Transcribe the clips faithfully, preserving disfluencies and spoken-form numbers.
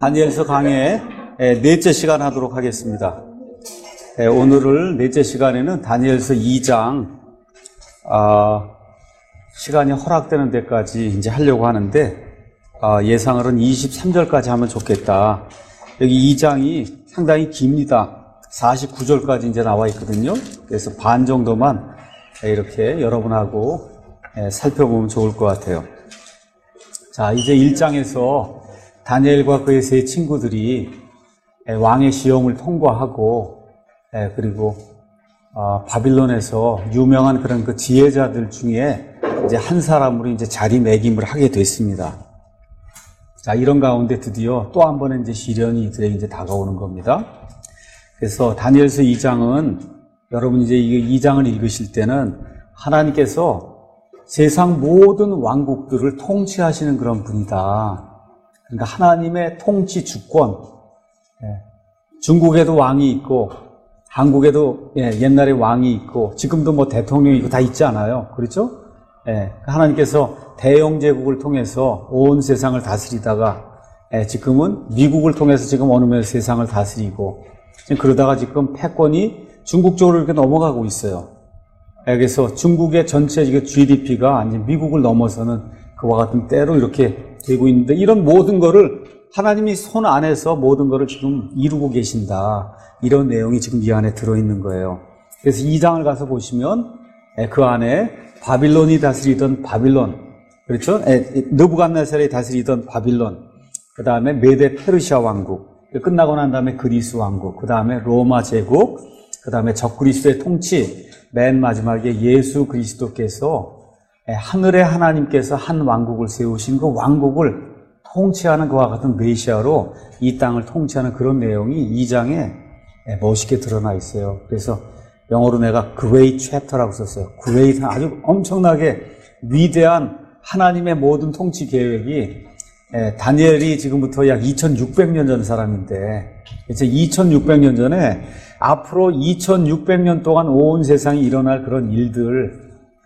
다니엘서 강의 넷째 시간 하도록 하겠습니다. 오늘을 넷째 시간에는 다니엘서 이 장 아, 시간이 허락되는 데까지 이제 하려고 하는데 아, 예상으로는 이십삼 절까지 하면 좋겠다. 여기 이 장이 상당히 깁니다. 사십구 절까지 이제 나와 있거든요. 그래서 반 정도만 이렇게 여러분하고 살펴보면 좋을 것 같아요. 자, 이제 일 장에서 다니엘과 그의 세 친구들이 왕의 시험을 통과하고 그리고 바빌론에서 유명한 그런 그 지혜자들 중에 이제 한 사람으로 이제 자리매김을 하게 됐습니다. 자, 이런 가운데 드디어 또 한 번의 이제 시련이 이들에게 이제 다가오는 겁니다. 그래서 다니엘서 이 장은 여러분 이제 이 장을 읽으실 때는 하나님께서 세상 모든 왕국들을 통치하시는 그런 분이다. 그러니까 하나님의 통치 주권. 중국에도 왕이 있고 한국에도 옛날에 왕이 있고 지금도 뭐 대통령이 있고 다 있지 않아요. 그렇죠? 하나님께서 대영 제국을 통해서 온 세상을 다스리다가 지금은 미국을 통해서 지금 어느 면 세상을 다스리고 지금 그러다가 지금 패권이 중국 쪽으로 이렇게 넘어가고 있어요. 그래서 중국의 전체 지디피가 이제 미국을 넘어서는 그와 같은 때로 이렇게 되고 있는데 이런 모든 거를 하나님이 손 안에서 모든 거를 지금 이루고 계신다. 이런 내용이 지금 이 안에 들어있는 거예요. 그래서 이 장을 가서 보시면 그 안에 바빌론이 다스리던 바빌론, 그렇죠? 느부갓네살이 다스리던 바빌론, 그 다음에 메데 페르시아 왕국, 끝나고 난 다음에 그리스 왕국, 그 다음에 로마 제국, 그 다음에 적그리스도의 통치, 맨 마지막에 예수 그리스도께서 하늘의 하나님께서 한 왕국을 세우신 그 왕국을 통치하는 그와 같은 메시아로 이 땅을 통치하는 그런 내용이 이 장에 멋있게 드러나 있어요. 그래서 영어로 내가 Great Chapter라고 썼어요. Great, 아주 엄청나게 위대한 하나님의 모든 통치 계획이 다니엘이 지금부터 약 이천육백 년 전 사람인데 이제 이천육백 년 전에 앞으로 이천육백 년 동안 온 세상이 일어날 그런 일들,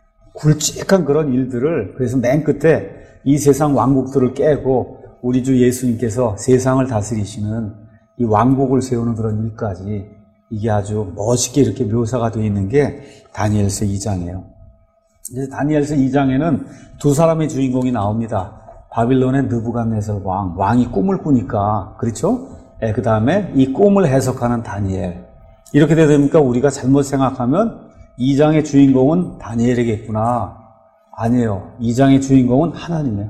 굵직한 그런 일들을 그래서 맨 끝에 이 세상 왕국들을 깨고 우리 주 예수님께서 세상을 다스리시는 이 왕국을 세우는 그런 일까지 이게 아주 멋있게 이렇게 묘사가 되어 있는 게 다니엘서 이 장이에요. 이제 다니엘서 이 장에는 두 사람의 주인공이 나옵니다. 바빌론의 느부갓네살 왕, 왕이 꿈을 꾸니까, 그렇죠? 예, 그 다음에 이 꿈을 해석하는 다니엘. 이렇게 되니까 우리가 잘못 생각하면 이 장의 주인공은 다니엘이겠구나. 아니에요. 이 장의 주인공은 하나님이에요.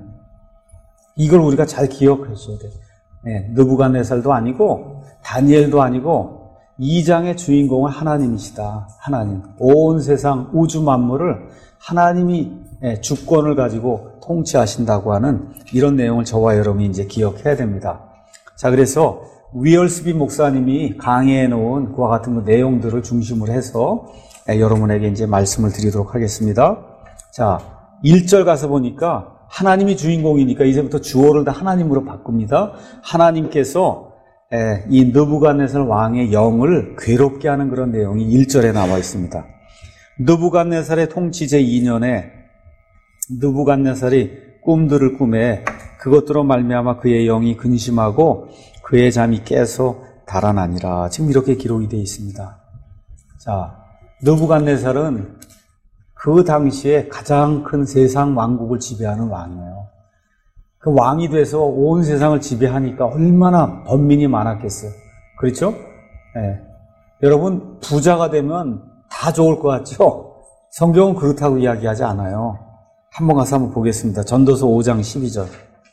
이걸 우리가 잘 기억해 줘야 돼요. 예, 느부갓네살도 아니고 다니엘도 아니고 이 장의 주인공은 하나님이시다. 하나님. 온 세상 우주 만물을 하나님이 주권을 가지고 통치하신다고 하는 이런 내용을 저와 여러분이 이제 기억해야 됩니다. 자, 그래서 위얼스비 목사님이 강의해 놓은 그와 같은 그 내용들을 중심으로 해서 여러분에게 이제 말씀을 드리도록 하겠습니다. 자, 일 절 가서 보니까 하나님이 주인공이니까 이제부터 주어를 다 하나님으로 바꿉니다. 하나님께서 이 느부갓네살 왕의 영을 괴롭게 하는 그런 내용이 일 절에 나와 있습니다. 느부갓네살의 통치 제이 년에 느부갓네살이 꿈들을 꾸매 그것들로 말미암아 그의 영이 근심하고 그의 잠이 깨서 달아나니라. 지금 이렇게 기록이 되어 있습니다. 자, 느부갓네살은 그 당시에 가장 큰 세상 왕국을 지배하는 왕이에요. 그 왕이 돼서 온 세상을 지배하니까 얼마나 번민이 많았겠어요. 그렇죠? 네. 여러분, 부자가 되면 다 좋을 것 같죠? 성경은 그렇다고 이야기하지 않아요. 한번 가서 한번 보겠습니다. 전도서 오 장 십이 절.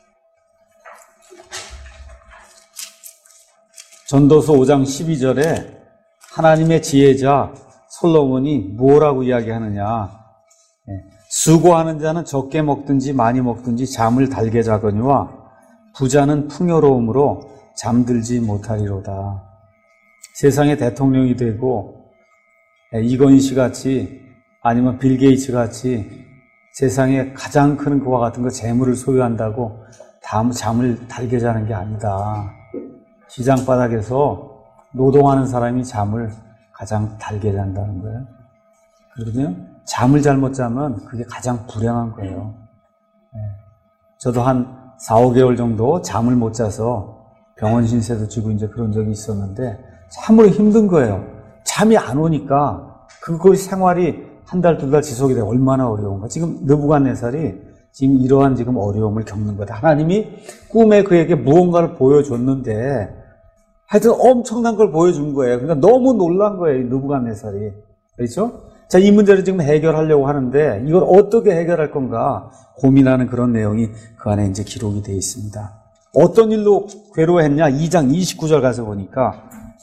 전도서 오 장 십이 절에 하나님의 지혜자 솔로몬이 뭐라고 이야기하느냐. 수고하는 자는 적게 먹든지 많이 먹든지 잠을 달게 자거니와 부자는 풍요로움으로 잠들지 못하리로다. 세상의 대통령이 되고 이건희 씨 같이 아니면 빌 게이츠 같이 세상에 가장 큰 그와 같은 거 재물을 소유한다고 다 잠을 달게 자는 게 아니다. 시장 바닥에서 노동하는 사람이 잠을 가장 달게 잔다는 거예요. 그러거든요. 잠을 잘못 자면 그게 가장 불행한 거예요. 네. 저도 한 사, 오 개월 정도 잠을 못 자서 병원 신세도 지고 이제 그런 적이 있었는데 참으로 힘든 거예요. 잠이 안 오니까 그거 생활이 한 달, 두 달 지속이 돼 얼마나 어려운가. 지금 느부갓네살이 지금 이러한 지금 어려움을 겪는 거다. 하나님이 꿈에 그에게 무언가를 보여줬는데 하여튼 엄청난 걸 보여준 거예요. 그러니까 너무 놀란 거예요, 느부갓네살이. 그렇죠? 자, 이 문제를 지금 해결하려고 하는데 이걸 어떻게 해결할 건가 고민하는 그런 내용이 그 안에 이제 기록이 되어 있습니다. 어떤 일로 괴로워했냐? 이 장 이십구 절 가서 보니까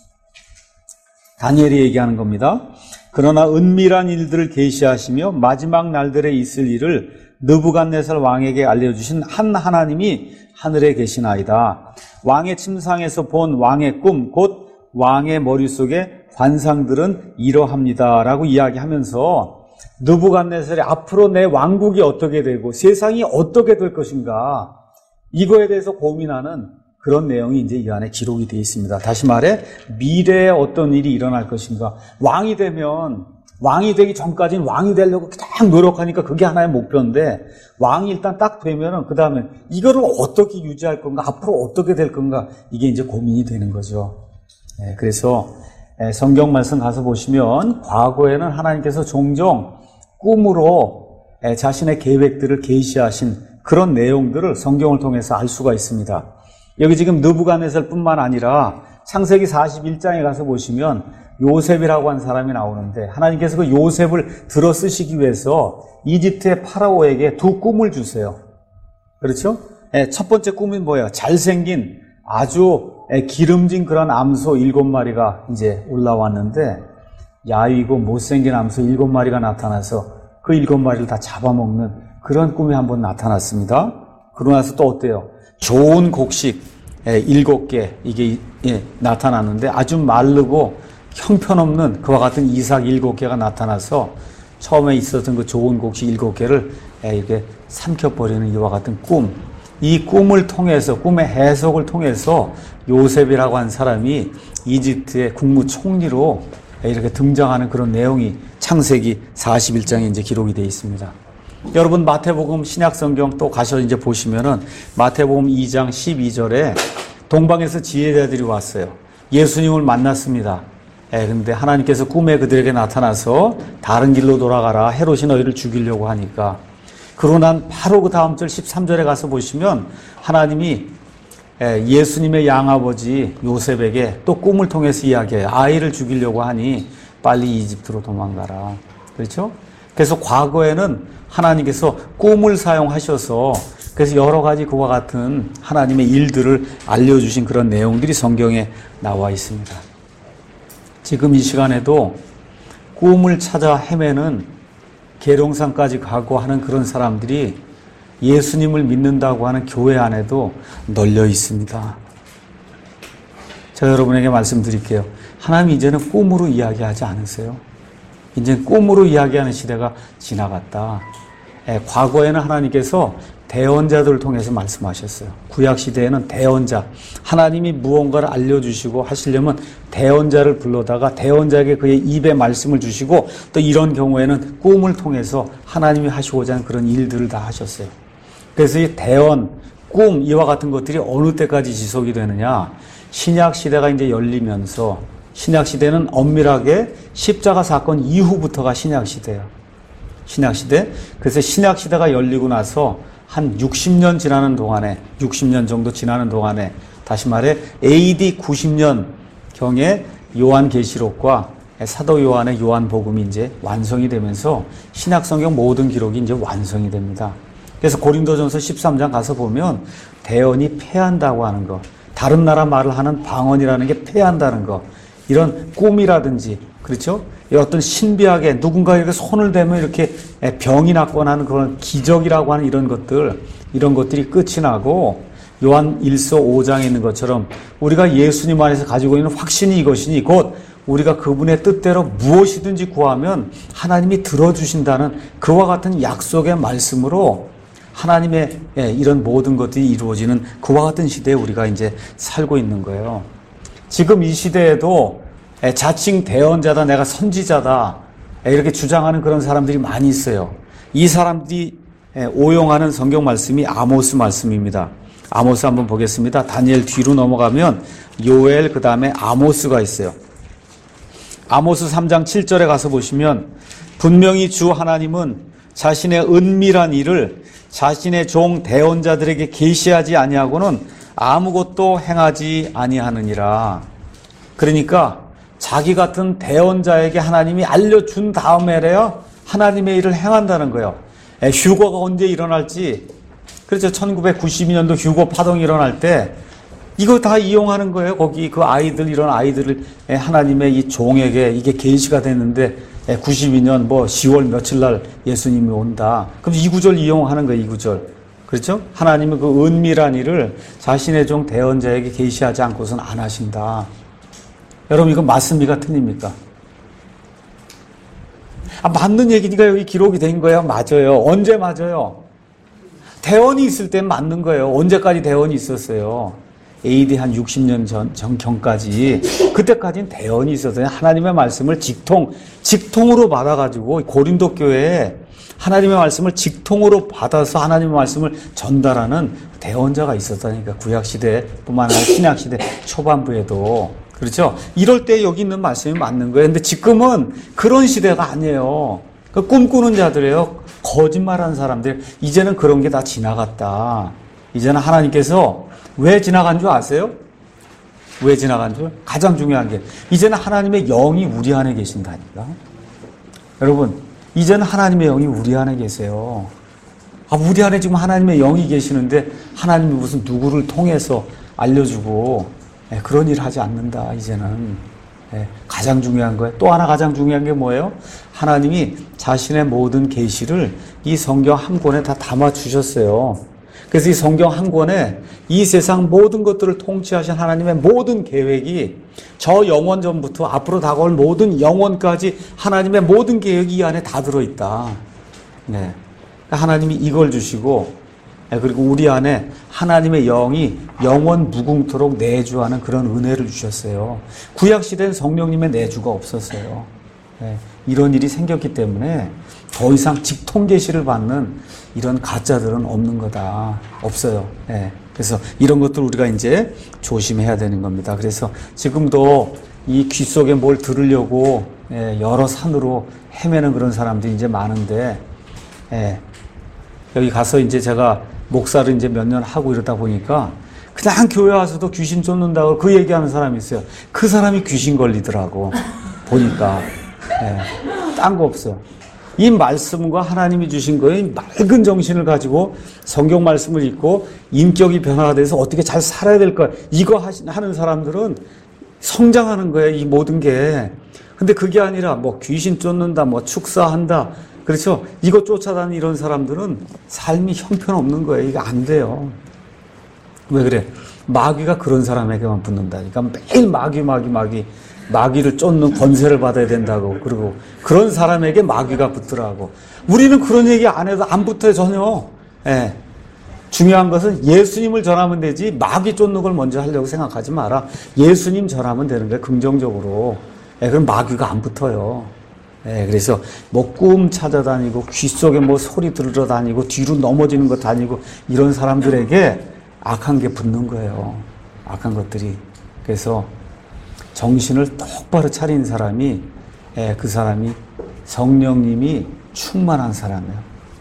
다니엘이 얘기하는 겁니다. 그러나 은밀한 일들을 계시하시며 마지막 날들에 있을 일을 느부갓네살 왕에게 알려주신 한 하나님이 하늘에 계시나이다. 왕의 침상에서 본 왕의 꿈, 곧 왕의 머릿속에 관상들은 이러합니다. 라고 이야기하면서 느부갓네살이 앞으로 내 왕국이 어떻게 되고 세상이 어떻게 될 것인가 이거에 대해서 고민하는 그런 내용이 이제 이 안에 기록이 되어 있습니다. 다시 말해 미래에 어떤 일이 일어날 것인가. 왕이 되면 왕이 되기 전까지는 왕이 되려고 딱 노력하니까 그게 하나의 목표인데 왕이 일단 딱 되면은 그 다음에 이거를 어떻게 유지할 건가, 앞으로 어떻게 될 건가 이게 이제 고민이 되는 거죠. 네, 그래서 성경 말씀 가서 보시면 과거에는 하나님께서 종종 꿈으로 자신의 계획들을 계시하신 그런 내용들을 성경을 통해서 알 수가 있습니다. 여기 지금 느부갓네살뿐만 아니라 창세기 사십일 장에 가서 보시면 요셉이라고 한 사람이 나오는데 하나님께서 그 요셉을 들어 쓰시기 위해서 이집트의 파라오에게 두 꿈을 주세요. 그렇죠? 첫 번째 꿈이 뭐예요? 잘생긴 아주 기름진 그런 암소 일곱 마리가 이제 올라왔는데 야위고 못생긴 암소 일곱 마리가 나타나서 그 일곱 마리를 다 잡아먹는 그런 꿈이 한번 나타났습니다. 그러고 나서 또 어때요? 좋은 곡식 일곱 개 이게 예, 나타났는데 아주 마르고 형편없는 그와 같은 이삭 일곱 개가 나타나서 처음에 있었던 그 좋은 곡식 일곱 개를 이렇게 삼켜버리는 이와 같은 꿈. 이 꿈을 통해서 꿈의 해석을 통해서 요셉이라고 한 사람이 이집트의 국무총리로 이렇게 등장하는 그런 내용이 창세기 사십일 장에 이제 기록이 되어 있습니다. 여러분 마태복음 신약성경 또 가셔 이제 보시면은 마태복음 이 장 십이 절에 동방에서 지혜자들이 왔어요. 예수님을 만났습니다. 예, 근데 하나님께서 꿈에 그들에게 나타나서 다른 길로 돌아가라. 헤롯이 너희를 죽이려고 하니까. 그러고 난 바로 그 다음 절 십삼 절에 가서 보시면 하나님이 예수님의 양아버지 요셉에게 또 꿈을 통해서 이야기해요. 아이를 죽이려고 하니 빨리 이집트로 도망가라. 그렇죠? 그래서 과거에는 하나님께서 꿈을 사용하셔서 그래서 여러 가지 그와 같은 하나님의 일들을 알려주신 그런 내용들이 성경에 나와 있습니다. 지금 이 시간에도 꿈을 찾아 헤매는 계룡산까지 가고 하는 그런 사람들이 예수님을 믿는다고 하는 교회 안에도 널려 있습니다. 제가 여러분에게 말씀드릴게요. 하나님 이제는 꿈으로 이야기하지 않으세요. 이제 꿈으로 이야기하는 시대가 지나갔다. 예, 과거에는 하나님께서 대언자들을 통해서 말씀하셨어요. 구약 시대에는 대언자, 하나님이 무언가를 알려주시고 하시려면 대언자를 불러다가 대언자에게 그의 입에 말씀을 주시고 또 이런 경우에는 꿈을 통해서 하나님이 하시고자 하는 그런 일들을 다 하셨어요. 그래서 이 대언, 꿈 이와 같은 것들이 어느 때까지 지속이 되느냐? 신약 시대가 이제 열리면서 신약 시대는 엄밀하게 십자가 사건 이후부터가 신약 시대예요. 신약 시대. 그래서 신약 시대가 열리고 나서 한 육십 년 지나는 동안에, 육십 년 정도 지나는 동안에, 다시 말해 에이디 구십 년경에 요한계시록과 사도 요한의 요한복음이 이제 완성이 되면서 신약 성경 모든 기록이 이제 완성이 됩니다. 그래서 고린도전서 십삼 장 가서 보면 대언이 패한다고 하는 거, 다른 나라 말을 하는 방언이라는 게 패한다는 거, 이런 꿈이라든지, 그렇죠? 어떤 신비하게 누군가에게 손을 대면 이렇게 병이 낫거나 하는 그런 기적이라고 하는 이런 것들, 이런 것들이 끝이 나고 요한 일서 오 장에 있는 것처럼 우리가 예수님 안에서 가지고 있는 확신이 이것이니 곧 우리가 그분의 뜻대로 무엇이든지 구하면 하나님이 들어주신다는 그와 같은 약속의 말씀으로 하나님의 이런 모든 것들이 이루어지는 그와 같은 시대에 우리가 이제 살고 있는 거예요. 지금 이 시대에도 자칭 대언자다, 내가 선지자다 이렇게 주장하는 그런 사람들이 많이 있어요. 이 사람들이 오용하는 성경 말씀이 아모스 말씀입니다. 아모스 한번 보겠습니다. 다니엘 뒤로 넘어가면 요엘 그 다음에 아모스가 있어요. 아모스 삼 장 칠 절에 가서 보시면 분명히 주 하나님은 자신의 은밀한 일을 자신의 종 대언자들에게 계시하지 아니하고는 아무것도 행하지 아니하느니라. 그러니까 자기 같은 대언자에게 하나님이 알려준 다음에래야 하나님의 일을 행한다는 거예요. 휴거가 언제 일어날지, 그렇죠. 천구백구십이 년도 휴거 파동이 일어날 때 이거 다 이용하는 거예요. 거기 그 아이들, 이런 아이들을 하나님의 이 종에게 이게 계시가 됐는데 구십이 년 뭐 시월 며칠 날 예수님이 온다. 그럼 이 구절 이용하는 거예요. 이 구절. 그렇죠? 하나님은 그 은밀한 일을 자신의 종 대언자에게 계시하지 않고서는 안 하신다. 여러분 이거 맞습니까? 틀립니까? 아, 맞는 얘기니까 여기 기록이 된 거예요. 맞아요. 언제 맞아요? 대언이 있을 땐 맞는 거예요. 언제까지 대언이 있었어요? 에이디 한 육십 년 전, 전경까지. 그때까지는 대언이 있었어요. 하나님의 말씀을 직통, 직통으로 받아가지고 고린도 교회에 하나님의 말씀을 직통으로 받아서 하나님의 말씀을 전달하는 대언자가 있었다니까. 구약시대뿐만 아니라 신약시대 초반부에도. 그렇죠? 이럴 때 여기 있는 말씀이 맞는 거예요. 근데 지금은 그런 시대가 아니에요. 그 꿈꾸는 자들이에요. 거짓말하는 사람들. 이제는 그런 게 다 지나갔다. 이제는 하나님께서 왜 지나간 줄 아세요? 왜 지나간 줄? 가장 중요한 게 이제는 하나님의 영이 우리 안에 계신다니까. 여러분, 이제는 하나님의 영이 우리 안에 계세요. 아, 우리 안에 지금 하나님의 영이 계시는데 하나님이 무슨 누구를 통해서 알려주고 예, 그런 일을 하지 않는다. 이제는 예, 가장 중요한 거예요. 또 하나 가장 중요한 게 뭐예요? 하나님이 자신의 모든 계시를 이 성경 한 권에 다 담아 주셨어요. 그래서 이 성경 한 권에 이 세상 모든 것들을 통치하신 하나님의 모든 계획이 저 영원 전부터 앞으로 다가올 모든 영원까지 하나님의 모든 계획이 이 안에 다 들어있다. 네. 하나님이 이걸 주시고 그리고 우리 안에 하나님의 영이 영원 무궁토록 내주하는 그런 은혜를 주셨어요. 구약시대는 성령님의 내주가 없었어요. 네. 이런 일이 생겼기 때문에 더 이상 직통계시를 받는 이런 가짜들은 없는 거다. 없어요. 네. 그래서 이런 것들 우리가 이제 조심해야 되는 겁니다. 그래서 지금도 이 귀 속에 뭘 들으려고 여러 산으로 헤매는 그런 사람들이 이제 많은데, 여기 가서 이제 제가 목사를 이제 몇 년 하고 이러다 보니까 그냥 교회 와서도 귀신 쫓는다고 그 얘기하는 사람이 있어요. 그 사람이 귀신 걸리더라고. 보니까. 딴 거 없어. 이 말씀과 하나님이 주신 거에 맑은 정신을 가지고 성경 말씀을 읽고 인격이 변화가 돼서 어떻게 잘 살아야 될까. 이거 하는 사람들은 성장하는 거예요. 이 모든 게. 근데 그게 아니라 뭐 귀신 쫓는다, 뭐 축사한다. 그렇죠? 이거 쫓아다니는 이런 사람들은 삶이 형편없는 거예요. 이거 안 돼요. 왜 그래? 마귀가 그런 사람에게만 붙는다니까. 매일 마귀, 마귀, 마귀. 마귀를 쫓는 권세를 받아야 된다고. 그리고 그런 사람에게 마귀가 붙더라고. 우리는 그런 얘기 안 해도 안 붙어요, 전혀. 예. 중요한 것은 예수님을 전하면 되지 마귀 쫓는 걸 먼저 하려고 생각하지 마라. 예수님 전하면 되는 거예요, 긍정적으로. 예, 그럼 마귀가 안 붙어요. 예, 그래서 뭐 꿈 찾아다니고 귀 속에 뭐 소리 들으러 다니고 뒤로 넘어지는 거 다니고 이런 사람들에게 악한 게 붙는 거예요. 악한 것들이. 그래서 정신을 똑바로 차린 사람이, 예, 그 사람이 성령님이 충만한 사람이에요.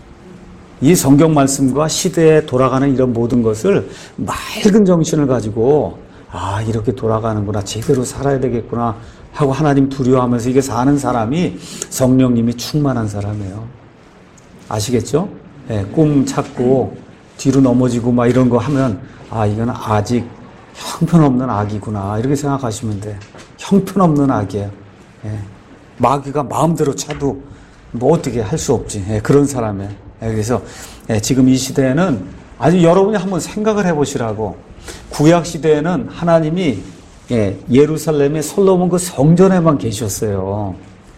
이 성경 말씀과 시대에 돌아가는 이런 모든 것을 맑은 정신을 가지고 아, 이렇게 돌아가는구나, 제대로 살아야 되겠구나 하고 하나님 두려워하면서 이게 사는 사람이 성령님이 충만한 사람이에요. 아시겠죠? 예, 꿈 찾고 뒤로 넘어지고 막 이런 거 하면 아, 이거는 아직 형편없는 악이구나 이렇게 생각하시면 돼. 형편없는 악이에요. 예. 마귀가 마음대로 차도 뭐 어떻게 할 수 없지. 예, 그런 사람이에요. 예, 그래서 예, 지금 이 시대에는 아주 여러분이 한번 생각을 해보시라고. 구약 시대에는 하나님이 예, 예루살렘의 솔로몬 그 성전에만 계셨어요.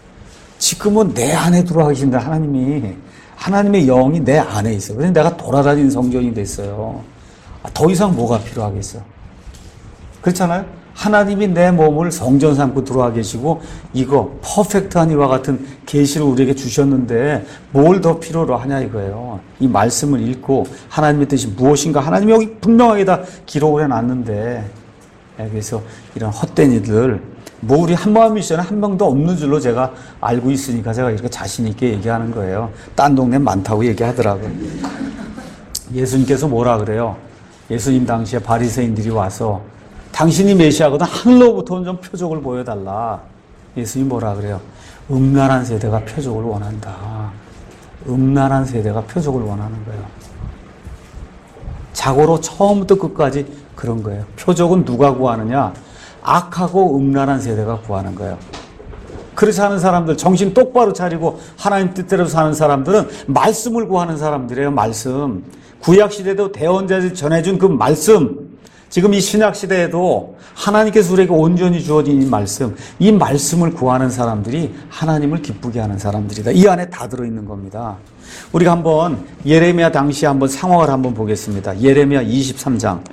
지금은 내 안에 들어와 계신다. 하나님이 하나님의 영이 내 안에 있어요. 그래서 내가 돌아다니는 성전이 됐어요. 아, 더 이상 뭐가 필요하겠어? 그렇잖아요? 하나님이 내 몸을 성전 삼고 들어와 계시고 이거 퍼펙트한 이와 같은 계시를 우리에게 주셨는데 뭘 더 필요로 하냐 이거예요. 이 말씀을 읽고 하나님의 뜻이 무엇인가 하나님이 여기 분명하게 다 기록을 해놨는데 그래서 이런 헛된 이들 뭐 우리 한마음 미션에 한 명도 없는 줄로 제가 알고 있으니까 제가 이렇게 자신 있게 얘기하는 거예요. 딴 동네 많다고 얘기하더라고요. 예수님께서 뭐라 그래요? 예수님 당시에 바리새인들이 와서 당신이 메시아거든 하늘로부터 좀 표적을 보여달라. 예수님 뭐라 그래요? 음란한 세대가 표적을 원한다. 음란한 세대가 표적을 원하는 거예요. 자고로 처음부터 끝까지 그런 거예요. 표적은 누가 구하느냐? 악하고 음란한 세대가 구하는 거예요. 그렇지 않은 사람들, 정신 똑바로 차리고 하나님 뜻대로 사는 사람들은 말씀을 구하는 사람들이에요. 말씀. 구약시대도 대언자들이 전해준 그 말씀, 지금 이 신약시대에도 하나님께서 우리에게 온전히 주어진 이 말씀, 이 말씀을 구하는 사람들이 하나님을 기쁘게 하는 사람들이다. 이 안에 다 들어있는 겁니다. 우리가 한번 예레미야 당시 한번 상황을 한번 보겠습니다. 예레미야 이십삼 장.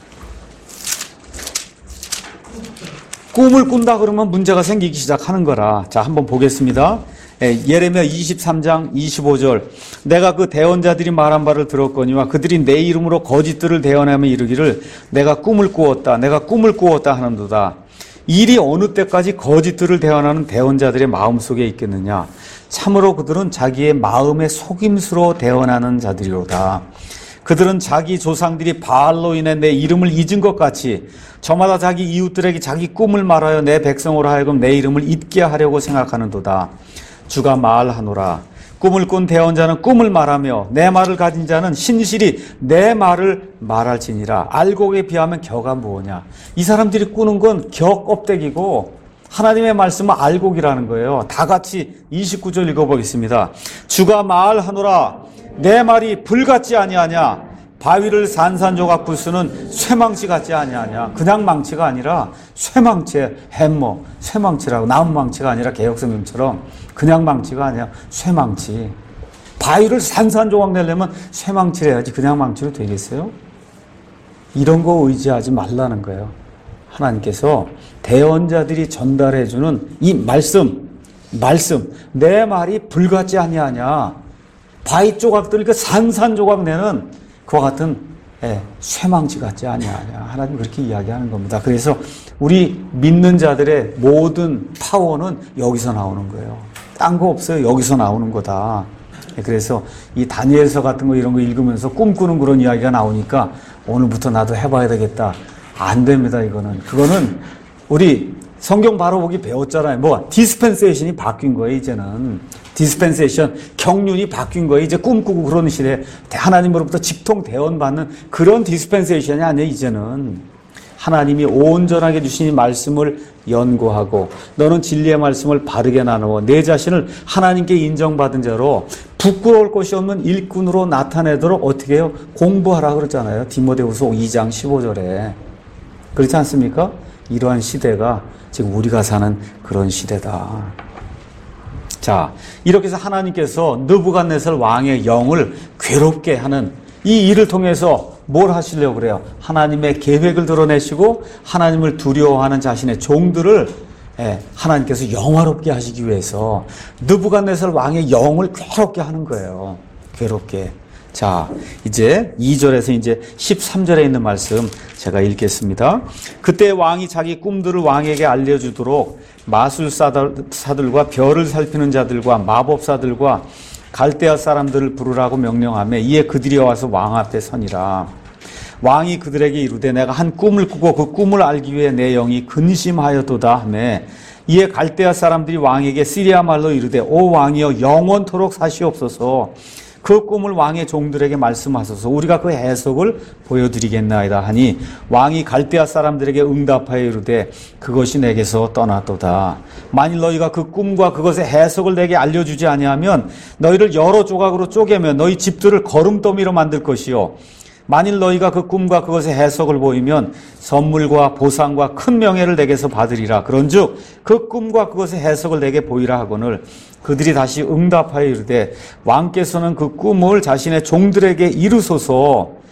꿈을 꾼다 그러면 문제가 생기기 시작하는 거라. 자, 한번 보겠습니다. 예레미야 이십삼 장 이십오 절. 내가 그 대언자들이 말한 바를 들었거니와 그들이 내 이름으로 거짓들을 대언하며 이르기를 내가 꿈을 꾸었다. 내가 꿈을 꾸었다 하는도다. 일이 어느 때까지 거짓들을 대언하는 대언자들의 마음속에 있겠느냐. 참으로 그들은 자기의 마음의 속임수로 대언하는 자들이로다. 그들은 자기 조상들이 바알로 인해 내 이름을 잊은 것 같이 저마다 자기 이웃들에게 자기 꿈을 말하여 내 백성으로 하여금 내 이름을 잊게 하려고 생각하는도다. 주가 말하노라. 꿈을 꾼 대언자는 꿈을 말하며 내 말을 가진 자는 신실히 내 말을 말할지니라. 알곡에 비하면 겨가 무엇냐. 이 사람들이 꾸는 건 겨 껍데기고 하나님의 말씀은 알곡이라는 거예요. 다 같이 이십구 절 읽어보겠습니다. 주가 말하노라. 내 말이 불같지 아니하냐. 바위를 산산조각 부수는 쇠망치 같지 아니하냐. 그냥 망치가 아니라 쇠망치, 햄머, 쇠망치라고. 나무망치가 아니라 개혁성경처럼 그냥 망치가 아니라 쇠망치. 바위를 산산조각 내려면 쇠망치를 해야지 그냥 망치로 되겠어요? 이런 거 의지하지 말라는 거예요. 하나님께서 대언자들이 전달해주는 이 말씀, 말씀, 내 말이 불같지 아니하냐. 바위 조각들, 그 산산조각 내는 그와 같은 예, 쇠망치 같지 아니하냐. 하나님 그렇게 이야기하는 겁니다. 그래서 우리 믿는 자들의 모든 파워는 여기서 나오는 거예요. 딴 거 없어요. 여기서 나오는 거다. 그래서 이 다니엘서 같은 거 이런 거 읽으면서 꿈꾸는 그런 이야기가 나오니까 오늘부터 나도 해봐야 되겠다. 안 됩니다. 이거는. 그거는 우리 성경 바로 보기 배웠잖아요. 뭐 디스펜세이션이 바뀐 거예요. 이제는 디스펜세이션 경륜이 바뀐 거예요. 이제 꿈꾸고 그러는 시대에 하나님으로부터 직통 대언받는 그런 디스펜세이션이 아니에요. 이제는 하나님이 온전하게 주신 이 말씀을 연구하고 너는 진리의 말씀을 바르게 나누어 내 자신을 하나님께 인정받은 자로 부끄러울 것이 없는 일꾼으로 나타내도록 어떻게 해요? 공부하라 그러잖아요. 디모데후서 이 장 십오 절에. 그렇지 않습니까? 이러한 시대가 지금 우리가 사는 그런 시대다. 자, 이렇게 해서 하나님께서 느부갓네살 왕의 영을 괴롭게 하는 이 일을 통해서 뭘 하시려고 그래요? 하나님의 계획을 드러내시고 하나님을 두려워하는 자신의 종들을 예, 하나님께서 영화롭게 하시기 위해서 느부갓네살 왕의 영을 괴롭게 하는 거예요. 괴롭게. 자, 이제 이 절에서 이제 십삼 절에 있는 말씀 제가 읽겠습니다. 그때 왕이 자기 꿈들을 왕에게 알려주도록 마술사들과 별을 살피는 자들과 마법사들과 갈대아 사람들을 부르라고 명령하며 이에 그들이 와서 왕 앞에 서니라. 왕이 그들에게 이르되 내가 한 꿈을 꾸고 그 꿈을 알기 위해 내 영이 근심하였도다 하며 이에 갈대아 사람들이 왕에게 시리아 말로 이르되 오 왕이여 영원토록 사시옵소서. 그 꿈을 왕의 종들에게 말씀하소서. 우리가 그 해석을 보여드리겠나이다 하니 왕이 갈대아 사람들에게 응답하여 이르되 그것이 내게서 떠났도다. 만일 너희가 그 꿈과 그것의 해석을 내게 알려주지 아니하면 너희를 여러 조각으로 쪼개며 너희 집들을 거름더미로 만들 것이요 만일 너희가 그 꿈과 그것의 해석을 보이면 선물과 보상과 큰 명예를 내게서 받으리라. 그런즉 그 꿈과 그것의 해석을 내게 보이라 하거늘 그들이 다시 응답하여 이르되 왕께서는 그 꿈을 자신의 종들에게 이루소서.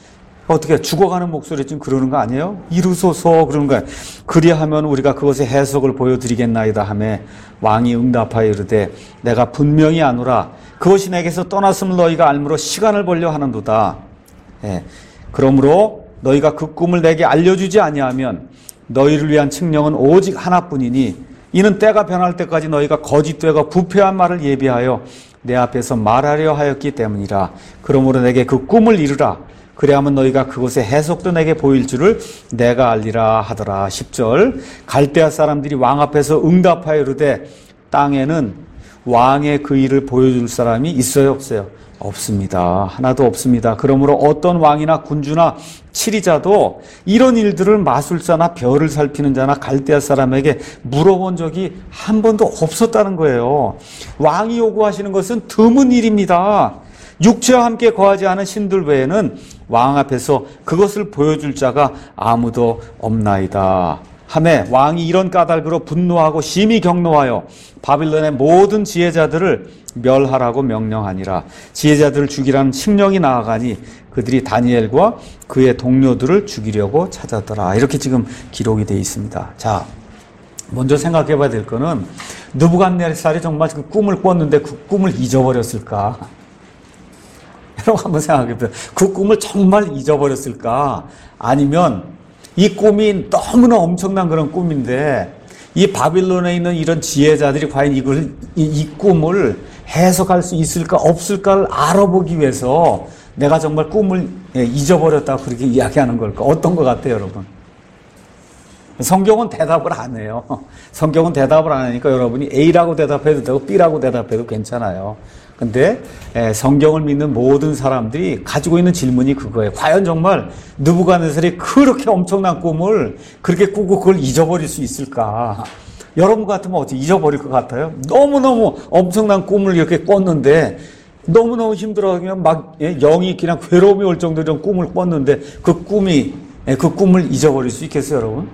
어떻게 죽어가는 목소리 지금 그러는 거 아니에요? 이루소서 그러는 거예요. 그리하면 우리가 그것의 해석을 보여드리겠나이다 하며 왕이 응답하여 이르되 내가 분명히 아노라 그것이 내게서 떠났음을 너희가 알므로 시간을 벌려 하는도다. 예. 그러므로 너희가 그 꿈을 내게 알려주지 아니하면 너희를 위한 칙령은 오직 하나뿐이니 이는 때가 변할 때까지 너희가 거짓되고 부패한 말을 예비하여 내 앞에서 말하려 하였기 때문이라. 그러므로 내게 그 꿈을 이루라. 그래야면 너희가 그것의 해석도 내게 보일 줄을 내가 알리라 하더라. 십 절 갈대아 사람들이 왕 앞에서 응답하여 이르되 땅에는 왕의 그 일을 보여줄 사람이 있어요 없어요? 없습니다. 하나도 없습니다. 그러므로 어떤 왕이나 군주나 치리자도 이런 일들을 마술사나 별을 살피는 자나 갈대아 사람에게 물어본 적이 한 번도 없었다는 거예요. 왕이 요구하시는 것은 드문 일입니다. 육체와 함께 거하지 않은 신들 외에는 왕 앞에서 그것을 보여줄 자가 아무도 없나이다. 하매 왕이 이런 까닭으로 분노하고 심히 경노하여 바빌론의 모든 지혜자들을 멸하라고 명령하니라. 지혜자들을 죽이라는 칙령이 나아가니 그들이 다니엘과 그의 동료들을 죽이려고 찾았더라. 이렇게 지금 기록이 되어 있습니다. 자, 먼저 생각해 봐야 될 거는 느부갓네살이 정말 그 꿈을 꿨는데 그 꿈을 잊어버렸을까? 여러분 한번 생각해 보세요. 그 꿈을 정말 잊어버렸을까? 아니면 이 꿈이 너무나 엄청난 그런 꿈인데 이 바빌론에 있는 이런 지혜자들이 과연 이걸, 이, 이 꿈을 해석할 수 있을까 없을까를 알아보기 위해서 내가 정말 꿈을 잊어버렸다고 그렇게 이야기하는 걸까? 어떤 것 같아요, 여러분? 성경은 대답을 안 해요. 성경은 대답을 안 하니까 여러분이 A라고 대답해도 되고 B라고 대답해도 괜찮아요. 근데 성경을 믿는 모든 사람들이 가지고 있는 질문이 그거예요. 과연 정말 느부갓네살이 그렇게 엄청난 꿈을 그렇게 꾸고 그걸 잊어버릴 수 있을까? 여러분 같으면 어떻게 잊어버릴 것 같아요? 너무너무 엄청난 꿈을 이렇게 꿨는데 너무너무 힘들어하면 막 영이 그냥 괴로움이 올 정도로 이런 꿈을 꿨는데 그 꿈이 그 꿈을 잊어버릴 수 있겠어요, 여러분?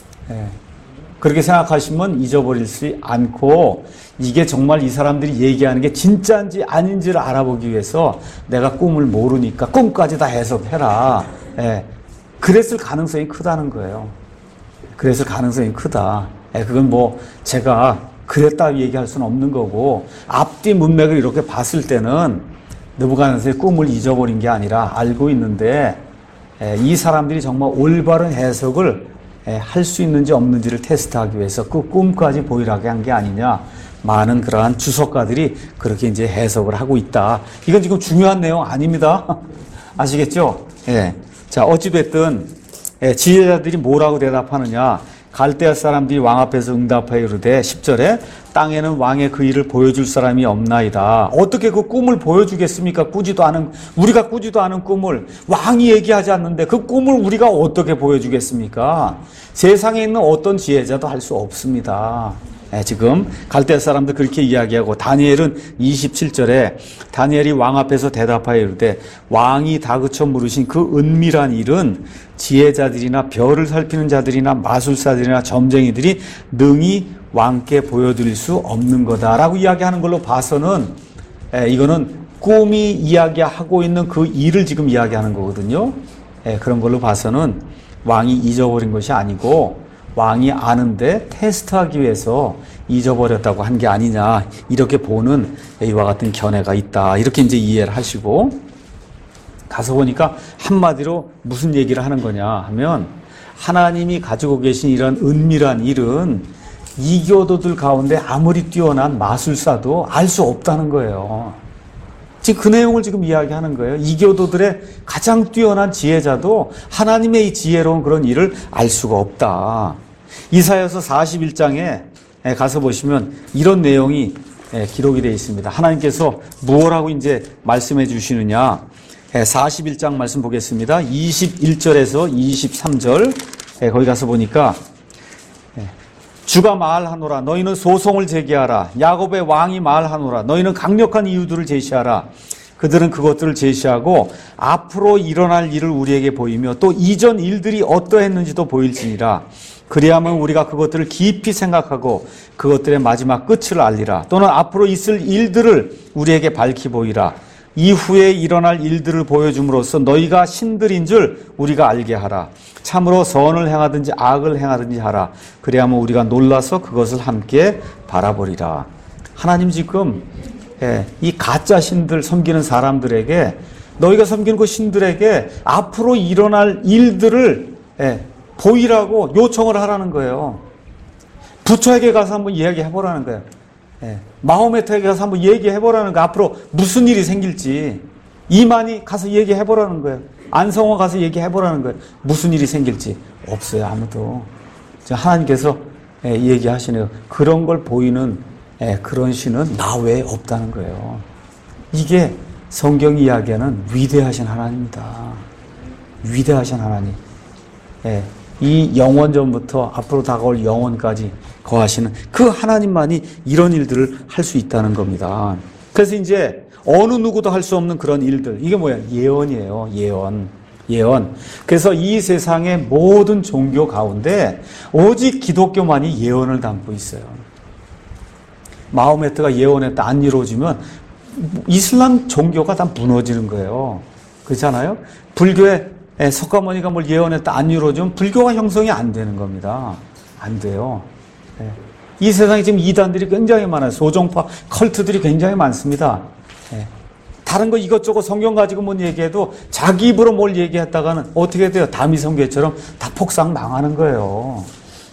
그렇게 생각하시면 잊어버릴 수 않고 이게 정말 이 사람들이 얘기하는 게 진짜인지 아닌지를 알아보기 위해서 내가 꿈을 모르니까 꿈까지 다 해석해라. 예. 그랬을 가능성이 크다는 거예요. 그랬을 가능성이 크다. 예. 그건 뭐 제가 그랬다 얘기할 수는 없는 거고 앞뒤 문맥을 이렇게 봤을 때는 느부갓네살의 꿈을 잊어버린 게 아니라 알고 있는데 예. 이 사람들이 정말 올바른 해석을 할 수 있는지 없는지를 테스트하기 위해서 그 꿈까지 보이라게 한 게 아니냐. 많은 그러한 주석가들이 그렇게 이제 해석을 하고 있다. 이건 지금 중요한 내용 아닙니다. 아시겠죠? 예. 자, 어찌됐든, 예, 지혜자들이 뭐라고 대답하느냐. 갈대아 사람들이 왕 앞에서 응답하여 이르되 십 절에 땅에는 왕의 그 일을 보여줄 사람이 없나이다. 어떻게 그 꿈을 보여주겠습니까? 꾸지도 않은, 우리가 꾸지도 않은 꿈을 왕이 얘기하지 않는데 그 꿈을 우리가 어떻게 보여주겠습니까? 세상에 있는 어떤 지혜자도 할 수 없습니다. 네, 지금 갈대아 사람들 그렇게 이야기하고 다니엘은 이십칠 절에 다니엘이 왕 앞에서 대답하여 이르되 왕이 다그쳐 물으신 그 은밀한 일은 지혜자들이나 별을 살피는 자들이나 마술사들이나 점쟁이들이 능히 왕께 보여드릴 수 없는 거다라고 이야기하는 걸로 봐서는 에, 이거는 꿈이 이야기하고 있는 그 일을 지금 이야기하는 거거든요. 에, 그런 걸로 봐서는 왕이 잊어버린 것이 아니고 왕이 아는데 테스트하기 위해서 잊어버렸다고 한 게 아니냐, 이렇게 보는 이와 같은 견해가 있다. 이렇게 이제 이해를 하시고 가서 보니까 한마디로 무슨 얘기를 하는 거냐 하면 하나님이 가지고 계신 이런 은밀한 일은 이교도들 가운데 아무리 뛰어난 마술사도 알 수 없다는 거예요. 지금 그 내용을 지금 이야기하는 거예요. 이교도들의 가장 뛰어난 지혜자도 하나님의 이 지혜로운 그런 일을 알 수가 없다. 이사야서 사십일 장에 가서 보시면 이런 내용이 기록이 되어 있습니다. 하나님께서 무엇라고 이제 말씀해 주시느냐. 사십일 장 말씀 보겠습니다. 이십일 절에서 이십삼 절 거기 가서 보니까 주가 말하노라 너희는 소송을 제기하라. 야곱의 왕이 말하노라 너희는 강력한 이유들을 제시하라. 그들은 그것들을 제시하고 앞으로 일어날 일을 우리에게 보이며 또 이전 일들이 어떠했는지도 보일지니라. 그리하면 우리가 그것들을 깊이 생각하고 그것들의 마지막 끝을 알리라. 또는 앞으로 있을 일들을 우리에게 밝히 보이라. 이후에 일어날 일들을 보여줌으로써 너희가 신들인 줄 우리가 알게 하라. 참으로 선을 행하든지 악을 행하든지 하라. 그래야만 우리가 놀라서 그것을 함께 바라보리라. 하나님 지금 이 가짜 신들 섬기는 사람들에게, 너희가 섬기는 그 신들에게 앞으로 일어날 일들을 보이라고 요청을 하라는 거예요. 부처에게 가서 한번 이야기해보라는 거예요. 예, 마호메트에게 가서 한번 얘기해보라는 거예요. 앞으로 무슨 일이 생길지. 이만희 가서 얘기해보라는 거예요. 안성호 가서 얘기해보라는 거예요. 무슨 일이 생길지. 없어요, 아무도. 하나님께서 예, 얘기하시네요. 그런 걸 보이는 예, 그런 신은 나 외에 없다는 거예요. 이게 성경이 이야기하는 위대하신 하나님입니다. 위대하신 하나님. 예, 이 영원전부터 앞으로 다가올 영원까지 거하시는 그 하나님만이 이런 일들을 할 수 있다는 겁니다. 그래서 이제 어느 누구도 할 수 없는 그런 일들, 이게 뭐야? 예언이에요. 예언. 예언. 그래서 이 세상의 모든 종교 가운데 오직 기독교만이 예언을 담고 있어요. 마호메트가 예언했다 안 이루어지면 이슬람 종교가 다 무너지는 거예요. 그렇잖아요? 불교에 석가모니가 뭘 예언했다 안 이루어지면 불교가 형성이 안 되는 겁니다. 안 돼요. 이 세상에 지금 이단들이 굉장히 많아요. 소종파 컬트들이 굉장히 많습니다. 다른 거 이것저것 성경 가지고 뭘 얘기해도 자기 입으로 뭘 얘기했다가는 어떻게 돼요? 다미성교회처럼 다 폭삭 망하는 거예요.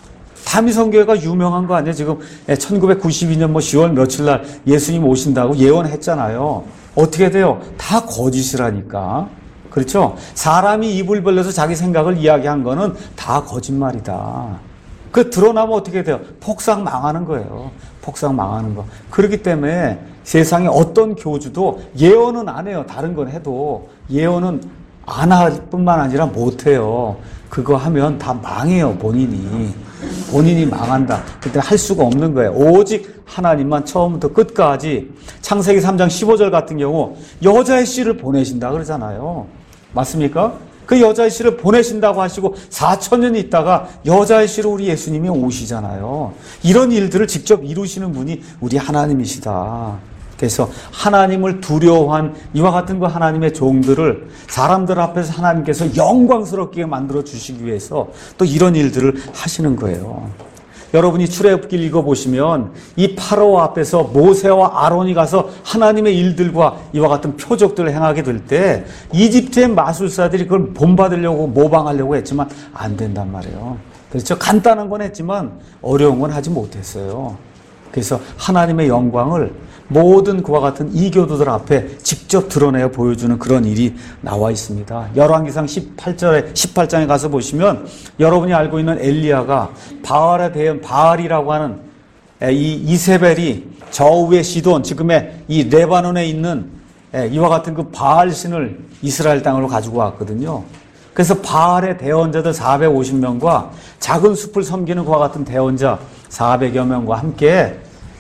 다미성교회가 유명한 거 아니에요? 지금 천구백구십이 년 뭐 시월 며칠 날 예수님 오신다고 예언했잖아요. 어떻게 돼요? 다 거짓이라니까. 그렇죠? 사람이 입을 벌려서 자기 생각을 이야기한 거는 다 거짓말이다. 그 드러나면 어떻게 돼요? 폭삭 망하는 거예요. 폭삭 망하는 거. 그렇기 때문에 세상에 어떤 교주도 예언은 안 해요. 다른 건 해도 예언은 안 할 뿐만 아니라 못 해요. 그거 하면 다 망해요. 본인이. 본인이 망한다. 그때 할 수가 없는 거예요. 오직 하나님만 처음부터 끝까지. 창세기 삼 장 십오 절 같은 경우 여자의 씨를 보내신다 그러잖아요. 맞습니까? 그 여자의 씨를 보내신다고 하시고 사천 년 있다가 여자의 씨로 우리 예수님이 오시잖아요. 이런 일들을 직접 이루시는 분이 우리 하나님이시다. 그래서 하나님을 두려워한 이와 같은 그 하나님의 종들을 사람들 앞에서 하나님께서 영광스럽게 만들어 주시기 위해서 또 이런 일들을 하시는 거예요. 여러분이 출애굽기를 읽어보시면 이 파라오 앞에서 모세와 아론이 가서 하나님의 일들과 이와 같은 표적들을 행하게 될 때 이집트의 마술사들이 그걸 본받으려고 모방하려고 했지만 안 된단 말이에요. 그렇죠? 간단한 건 했지만 어려운 건 하지 못했어요. 그래서 하나님의 영광을 모든 그와 같은 이교도들 앞에 직접 드러내어 보여주는 그런 일이 나와 있습니다. 열왕기상 십팔 절에 십팔 장에 가서 보시면 여러분이 알고 있는 엘리야가 바알에 대한 바알이라고 하는 이 이세벨이 저우의 시돈, 지금의 이 레바논에 있는 이와 같은 그 바알 신을 이스라엘 땅으로 가지고 왔거든요. 그래서 바알의 대언자들 사백오십 명과 작은 숲을 섬기는 그와 같은 대언자 사백여 명과 함께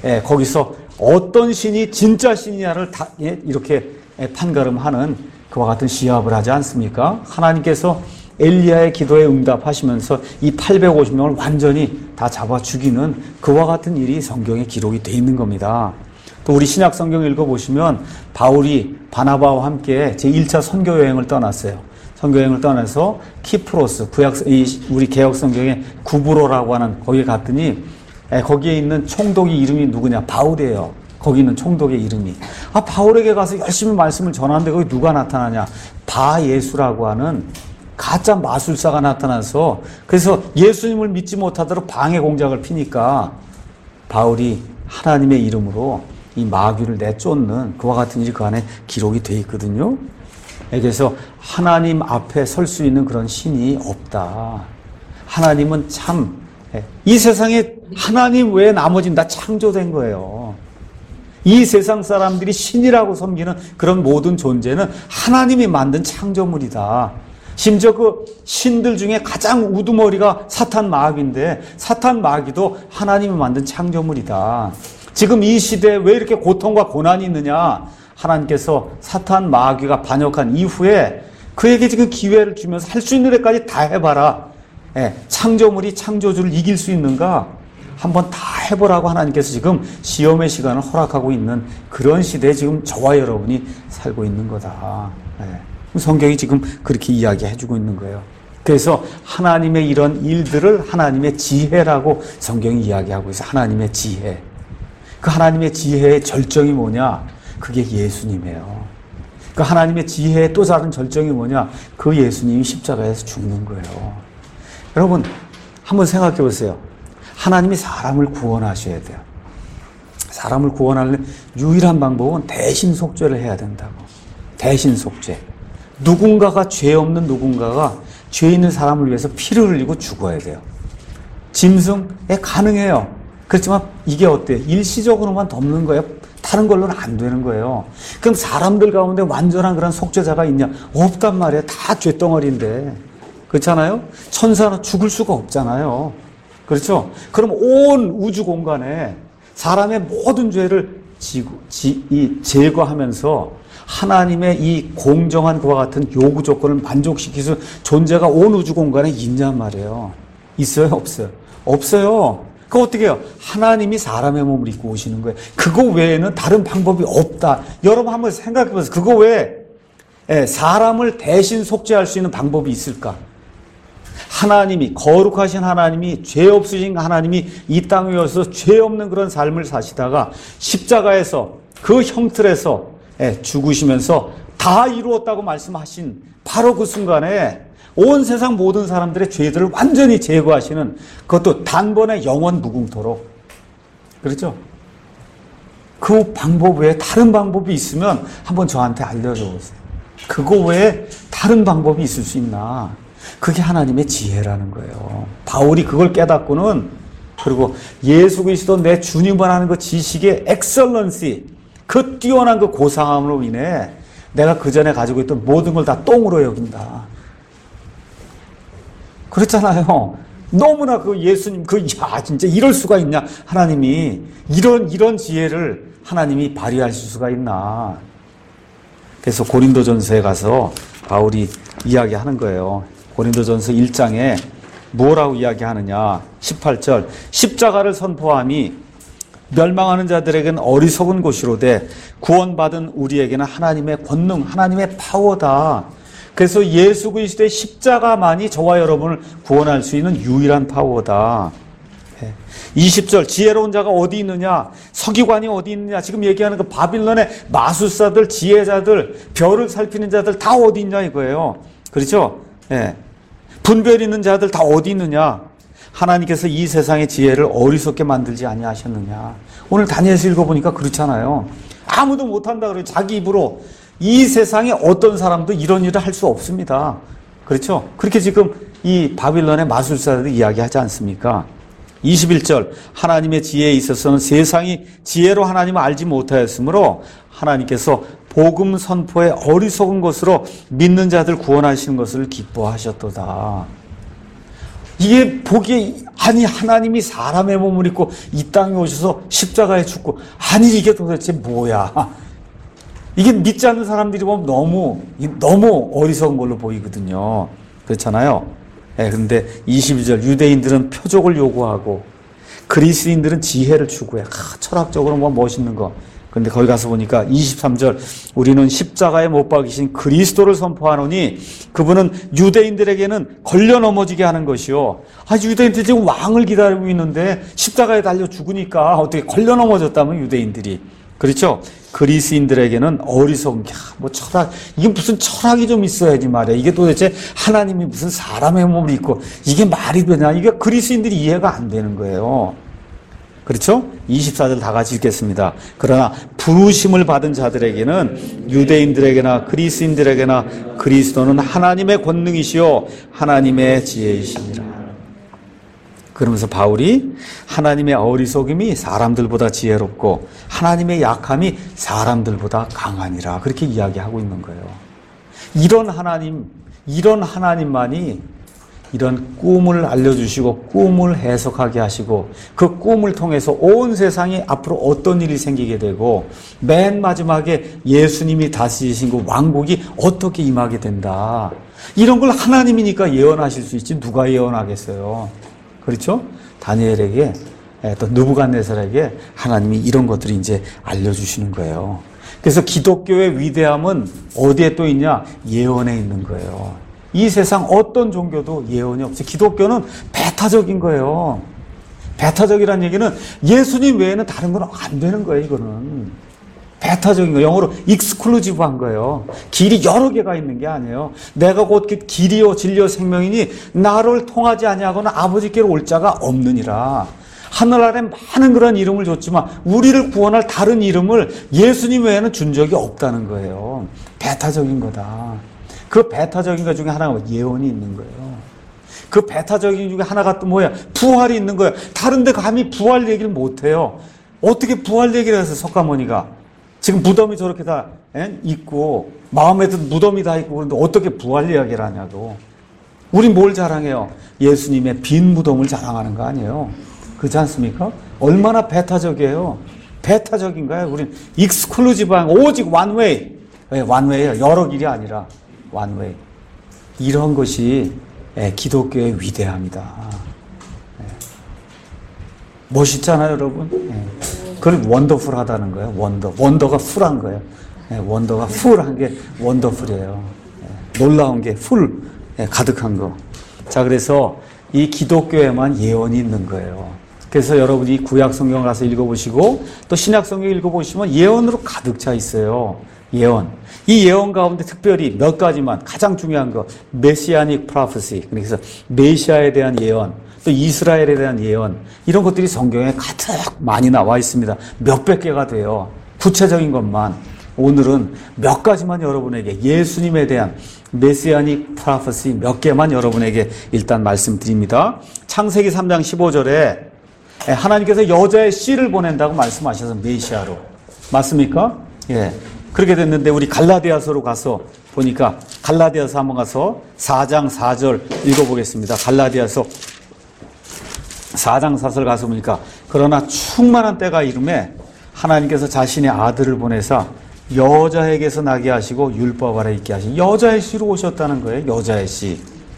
거기서 어떤 신이 진짜 신이냐를 다 이렇게 판가름하는 그와 같은 시합을 하지 않습니까? 하나님께서 엘리야의 기도에 응답하시면서 이 팔백오십 명을 완전히 다 잡아 죽이는 그와 같은 일이 성경에 기록이 되어 있는 겁니다. 또 우리 신약 성경 읽어보시면 바울이 바나바와 함께 제일 차 선교 여행을 떠났어요. 선교 여행을 떠나서 키프로스, 구약, 우리 개혁 성경에 구브로라고 하는 거기에 갔더니 거기에 있는 총독이 이름이 누구냐? 바울이에요. 거기 있는 총독의 이름이. 아, 바울에게 가서 열심히 말씀을 전하는데 거기 누가 나타나냐? 바예수라고 하는 가짜 마술사가 나타나서 그래서 예수님을 믿지 못하도록 방해 공작을 피니까 바울이 하나님의 이름으로 이 마귀를 내쫓는 그와 같은 일이 그 안에 기록이 되어 있거든요. 그래서 하나님 앞에 설 수 있는 그런 신이 없다. 하나님은 참 이 세상에 하나님 외에 나머지는 다 창조된 거예요. 이 세상 사람들이 신이라고 섬기는 그런 모든 존재는 하나님이 만든 창조물이다. 심지어 그 신들 중에 가장 우두머리가 사탄 마귀인데 사탄 마귀도 하나님이 만든 창조물이다. 지금 이 시대에 왜 이렇게 고통과 고난이 있느냐? 하나님께서 사탄 마귀가 반역한 이후에 그에게 지금 기회를 주면서 할 수 있는 데까지 다 해봐라. 예, 창조물이 창조주를 이길 수 있는가? 한번 다 해보라고 하나님께서 지금 시험의 시간을 허락하고 있는 그런 시대에 지금 저와 여러분이 살고 있는 거다. 네. 성경이 지금 그렇게 이야기해주고 있는 거예요. 그래서 하나님의 이런 일들을 하나님의 지혜라고 성경이 이야기하고 있어요. 하나님의 지혜. 그 하나님의 지혜의 절정이 뭐냐? 그게 예수님이에요. 그 하나님의 지혜의 또 다른 절정이 뭐냐? 그 예수님이 십자가에서 죽는 거예요. 여러분, 한번 생각해 보세요. 하나님이 사람을 구원하셔야 돼요. 사람을 구원하는 유일한 방법은 대신 속죄를 해야 된다고. 대신 속죄. 누군가가 죄 없는 누군가가 죄 있는 사람을 위해서 피를 흘리고 죽어야 돼요. 짐승에 가능해요. 그렇지만 이게 어때요? 일시적으로만 덮는 거예요. 다른 걸로는 안 되는 거예요. 그럼 사람들 가운데 완전한 그런 속죄자가 있냐? 없단 말이에요. 다 죄덩어리인데. 그렇잖아요? 천사는 죽을 수가 없잖아요. 그렇죠? 그럼 온 우주 공간에 사람의 모든 죄를 지구, 지, 이, 제거하면서 하나님의 이 공정한 그와 같은 요구 조건을 만족시킬 수 존재가 온 우주 공간에 있냔 말이에요. 있어요? 없어요? 없어요. 그거 어떻게 해요? 하나님이 사람의 몸을 입고 오시는 거예요. 그거 외에는 다른 방법이 없다. 여러분 한번 생각해 보세요. 그거 외에 사람을 대신 속죄할 수 있는 방법이 있을까? 하나님이, 거룩하신 하나님이, 죄 없으신 하나님이 이 땅에 오셔서 죄 없는 그런 삶을 사시다가 십자가에서 그 형틀에서 죽으시면서 다 이루었다고 말씀하신 바로 그 순간에 온 세상 모든 사람들의 죄들을 완전히 제거하시는, 그것도 단번에 영원 무궁토록. 그렇죠? 그 방법 외에 다른 방법이 있으면 한번 저한테 알려줘 보세요. 그거 외에 다른 방법이 있을 수 있나? 그게 하나님의 지혜라는 거예요. 바울이 그걸 깨닫고는, 그리고 예수 그리스도 내 주님만 하는 그 지식의 엑설런시, 그 뛰어난 그 고상함으로 인해 내가 그 전에 가지고 있던 모든 걸 다 똥으로 여긴다. 그렇잖아요. 너무나 그 예수님, 그, 야, 진짜 이럴 수가 있냐. 하나님이 이런, 이런 지혜를 하나님이 발휘하실 수가 있나. 그래서 고린도전서에 가서 바울이 이야기하는 거예요. 고린도전서 일 장에 뭐라고 이야기하느냐. 십팔 절. 십자가를 선포함이 멸망하는 자들에게는 어리석은 것이로되 구원받은 우리에게는 하나님의 권능, 하나님의 파워다. 그래서 예수 그리스도의 십자가만이 저와 여러분을 구원할 수 있는 유일한 파워다. 이십 절. 지혜로운 자가 어디 있느냐? 서기관이 어디 있느냐? 지금 얘기하는 그 바빌론의 마술사들, 지혜자들, 별을 살피는 자들 다 어디 있냐 이거예요. 그렇죠? 예. 분별 있는 자들 다 어디 있느냐? 하나님께서 이 세상의 지혜를 어리석게 만들지 아니하셨느냐. 오늘 다니엘서 읽어보니까 그렇잖아요. 아무도 못한다 그래요. 자기 입으로. 이 세상에 어떤 사람도 이런 일을 할 수 없습니다. 그렇죠? 그렇게 지금 이 바빌론의 마술사들이 이야기하지 않습니까? 이십일 절. 하나님의 지혜에 있어서는 세상이 지혜로 하나님을 알지 못하였으므로 하나님께서 복음 선포의 어리석은 것으로 믿는 자들 구원하시는 것을 기뻐하셨도다. 이게 보기에, 아니 하나님이 사람의 몸을 입고 이 땅에 오셔서 십자가에 죽고, 아니 이게 도대체 뭐야. 이게 믿지 않는 사람들이 보면 너무 너무 어리석은 걸로 보이거든요. 그렇잖아요. 예, 그런데 이십이 절. 유대인들은 표적을 요구하고 그리스인들은 지혜를 추구해. 아, 철학적으로 뭐 멋있는 거. 그런데 거기 가서 보니까 이십삼 절. 우리는 십자가에 못 박이신 그리스도를 선포하노니 그분은 유대인들에게는 걸려 넘어지게 하는 것이요. 아, 유대인들이 지금 왕을 기다리고 있는데 십자가에 달려 죽으니까 어떻게 걸려 넘어졌다면 유대인들이. 그렇죠? 그리스인들에게는 어리석은 게, 뭐 철학, 이게 무슨 철학이 좀 있어야지 말이야. 이게 도대체 하나님이 무슨 사람의 몸을 입고, 이게 말이 되냐. 이게 그리스인들이 이해가 안 되는 거예요. 그렇죠? 이십사 절 다 같이 읽겠습니다. 그러나 부르심을 받은 자들에게는 유대인들에게나 그리스인들에게나 그리스도는 하나님의 권능이시요 하나님의 지혜이시니라. 그러면서 바울이 하나님의 어리석음이 사람들보다 지혜롭고 하나님의 약함이 사람들보다 강하니라. 그렇게 이야기하고 있는 거예요. 이런 하나님, 이런 하나님만이 이런 꿈을 알려주시고 꿈을 해석하게 하시고 그 꿈을 통해서 온 세상에 앞으로 어떤 일이 생기게 되고 맨 마지막에 예수님이 다스리신 그 왕국이 어떻게 임하게 된다. 이런 걸 하나님이니까 예언하실 수 있지 누가 예언하겠어요. 그렇죠? 다니엘에게 또 느부갓네살에게 하나님이 이런 것들이 이제 알려주시는 거예요. 그래서 기독교의 위대함은 어디에 또 있냐? 예언에 있는 거예요. 이 세상 어떤 종교도 예언이 없이 기독교는 배타적인 거예요. 배타적이라는 얘기는 예수님 외에는 다른 건 안 되는 거예요. 이거는 배타적인 거, 영어로 익스클루지브한 거예요. 길이 여러 개가 있는 게 아니에요. 내가 곧 길이요 진리요 생명이니 나를 통하지 아니하거나 아버지께로 올 자가 없느니라. 하늘 아래 많은 그런 이름을 줬지만 우리를 구원할 다른 이름을 예수님 외에는 준 적이 없다는 거예요. 배타적인 거다. 그 배타적인 것 중에 하나가 예언이 있는 거예요. 그 배타적인 중에 하나가 또 뭐야? 부활이 있는 거예요. 다른 데 감히 부활 얘기를 못 해요. 어떻게 부활 얘기를 해서 석가모니가 지금 무덤이 저렇게 다 에? 있고 마음에도 무덤이 다 있고 그런데 어떻게 부활 이야기를 하냐고. 우린 뭘 자랑해요? 예수님의 빈 무덤을 자랑하는 거 아니에요. 그렇지 않습니까? 얼마나 배타적이에요. 배타적인가요? 우린 익스클루지브한 오직 원웨이. 네, 원웨이예요. 여러 길이 아니라 원웨이. 이런 것이 기독교의 위대함이다. 멋있잖아요, 여러분. 그걸 원더풀하다는 거예요. 원더. 원더가 풀한 거예요. 원더가 풀한 게 원더풀이에요. 놀라운 게 풀 가득한 거. 자, 그래서 이 기독교에만 예언이 있는 거예요. 그래서 여러분이 구약 성경 가서 읽어보시고 또 신약 성경 읽어보시면 예언으로 가득 차 있어요. 예언. 이 예언 가운데 특별히 몇 가지만 가장 중요한 거 메시아닉 프로페시. 그래서 메시아에 대한 예언, 또 이스라엘에 대한 예언 이런 것들이 성경에 가득 많이 나와 있습니다. 몇백 개가 돼요. 구체적인 것만. 오늘은 몇 가지만 여러분에게 예수님에 대한 메시아닉 프로페시 몇 개만 여러분에게 일단 말씀드립니다. 창세기 삼 장 십오 절에 하나님께서 여자의 씨를 보낸다고 말씀하셔서 메시아로. 맞습니까? 예. 그렇게 됐는데 우리 갈라디아서로 가서 보니까 갈라디아서 한번 가서 사 장 사 절 읽어보겠습니다. 갈라디아서 사 장 사 절 가서 보니까 그러나 충만한 때가 이름에 하나님께서 자신의 아들을 보내사 여자에게서 나게 하시고 율법 아래 있게 하신 여자의 씨로 오셨다는 거예요. 여자의 씨.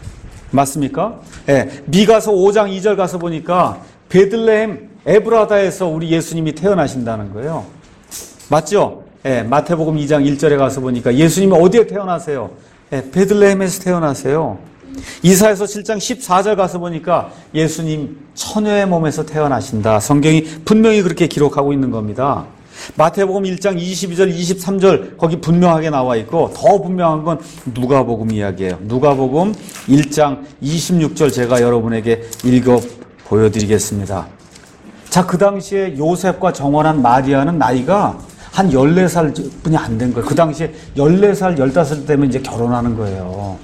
맞습니까? 예. 미가서 오 장 이 절 가서 보니까 베들레헴 에브라다에서 우리 예수님이 태어나신다는 거예요. 맞죠? 예, 마태복음 이 장 일 절에 가서 보니까 예수님이 어디에 태어나세요? 예, 베들레헴에서 태어나세요. 이사야서 칠 장 십사 절 가서 보니까 예수님 처녀의 몸에서 태어나신다. 성경이 분명히 그렇게 기록하고 있는 겁니다. 마태복음 일 장 이십이 절 이십삼 절 거기 분명하게 나와 있고 더 분명한 건 누가복음 이야기예요. 누가복음 일 장 이십육 절 제가 여러분에게 읽어 보여드리겠습니다. 자, 그 당시에 요셉과 정혼한 마리아는 나이가 한 열네 살 뿐이 안 된 거예요. 그 당시에 열네 살, 열다섯 살 되면 이제 결혼하는 거예요.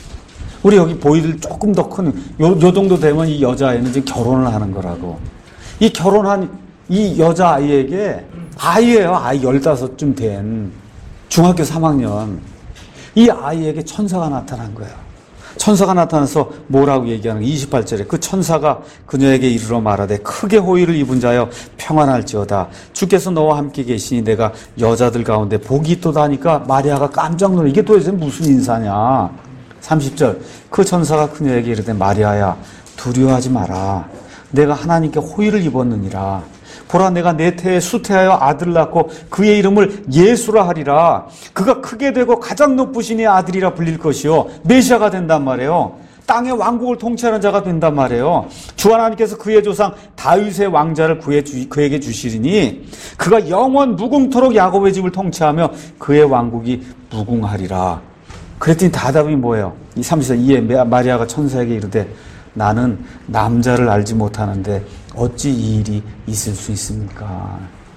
우리 여기 보이들 조금 더 큰, 요, 요 정도 되면 이 여자아이는 지금 결혼을 하는 거라고. 이 결혼한 이 여자아이에게 아이예요. 아이 열다섯쯤 된 중학교 삼 학년. 이 아이에게 천사가 나타난 거예요. 천사가 나타나서 뭐라고 얘기하는 거예요? 이십팔 절에 그 천사가 그녀에게 이르러 말하되 크게 호의를 입은 자여 평안할지어다. 주께서 너와 함께 계시니 내가 여자들 가운데 복이 있도다 하니까 마리아가 깜짝 놀라. 이게 도대체 무슨 인사냐. 삼십 절 그 천사가 그녀에게 이르되 마리아야 두려워하지 마라. 내가 하나님께 호의를 입었느니라. 보라 내가 내 태에 수태하여 아들을 낳고 그의 이름을 예수라 하리라. 그가 크게 되고 가장 높으신 이의 아들이라 불릴 것이요 메시아가 된단 말이에요. 땅의 왕국을 통치하는 자가 된단 말이에요. 주 하나님께서 그의 조상 다윗의 왕자를 그에 주, 그에게 주시리니 그가 영원 무궁토록 야곱의 집을 통치하며 그의 왕국이 무궁하리라. 그랬더니 대답이 뭐예요? 이 삼십 절 이에 마리아가 천사에게 이르되 나는 남자를 알지 못하는데 어찌 이 일이 있을 수 있습니까?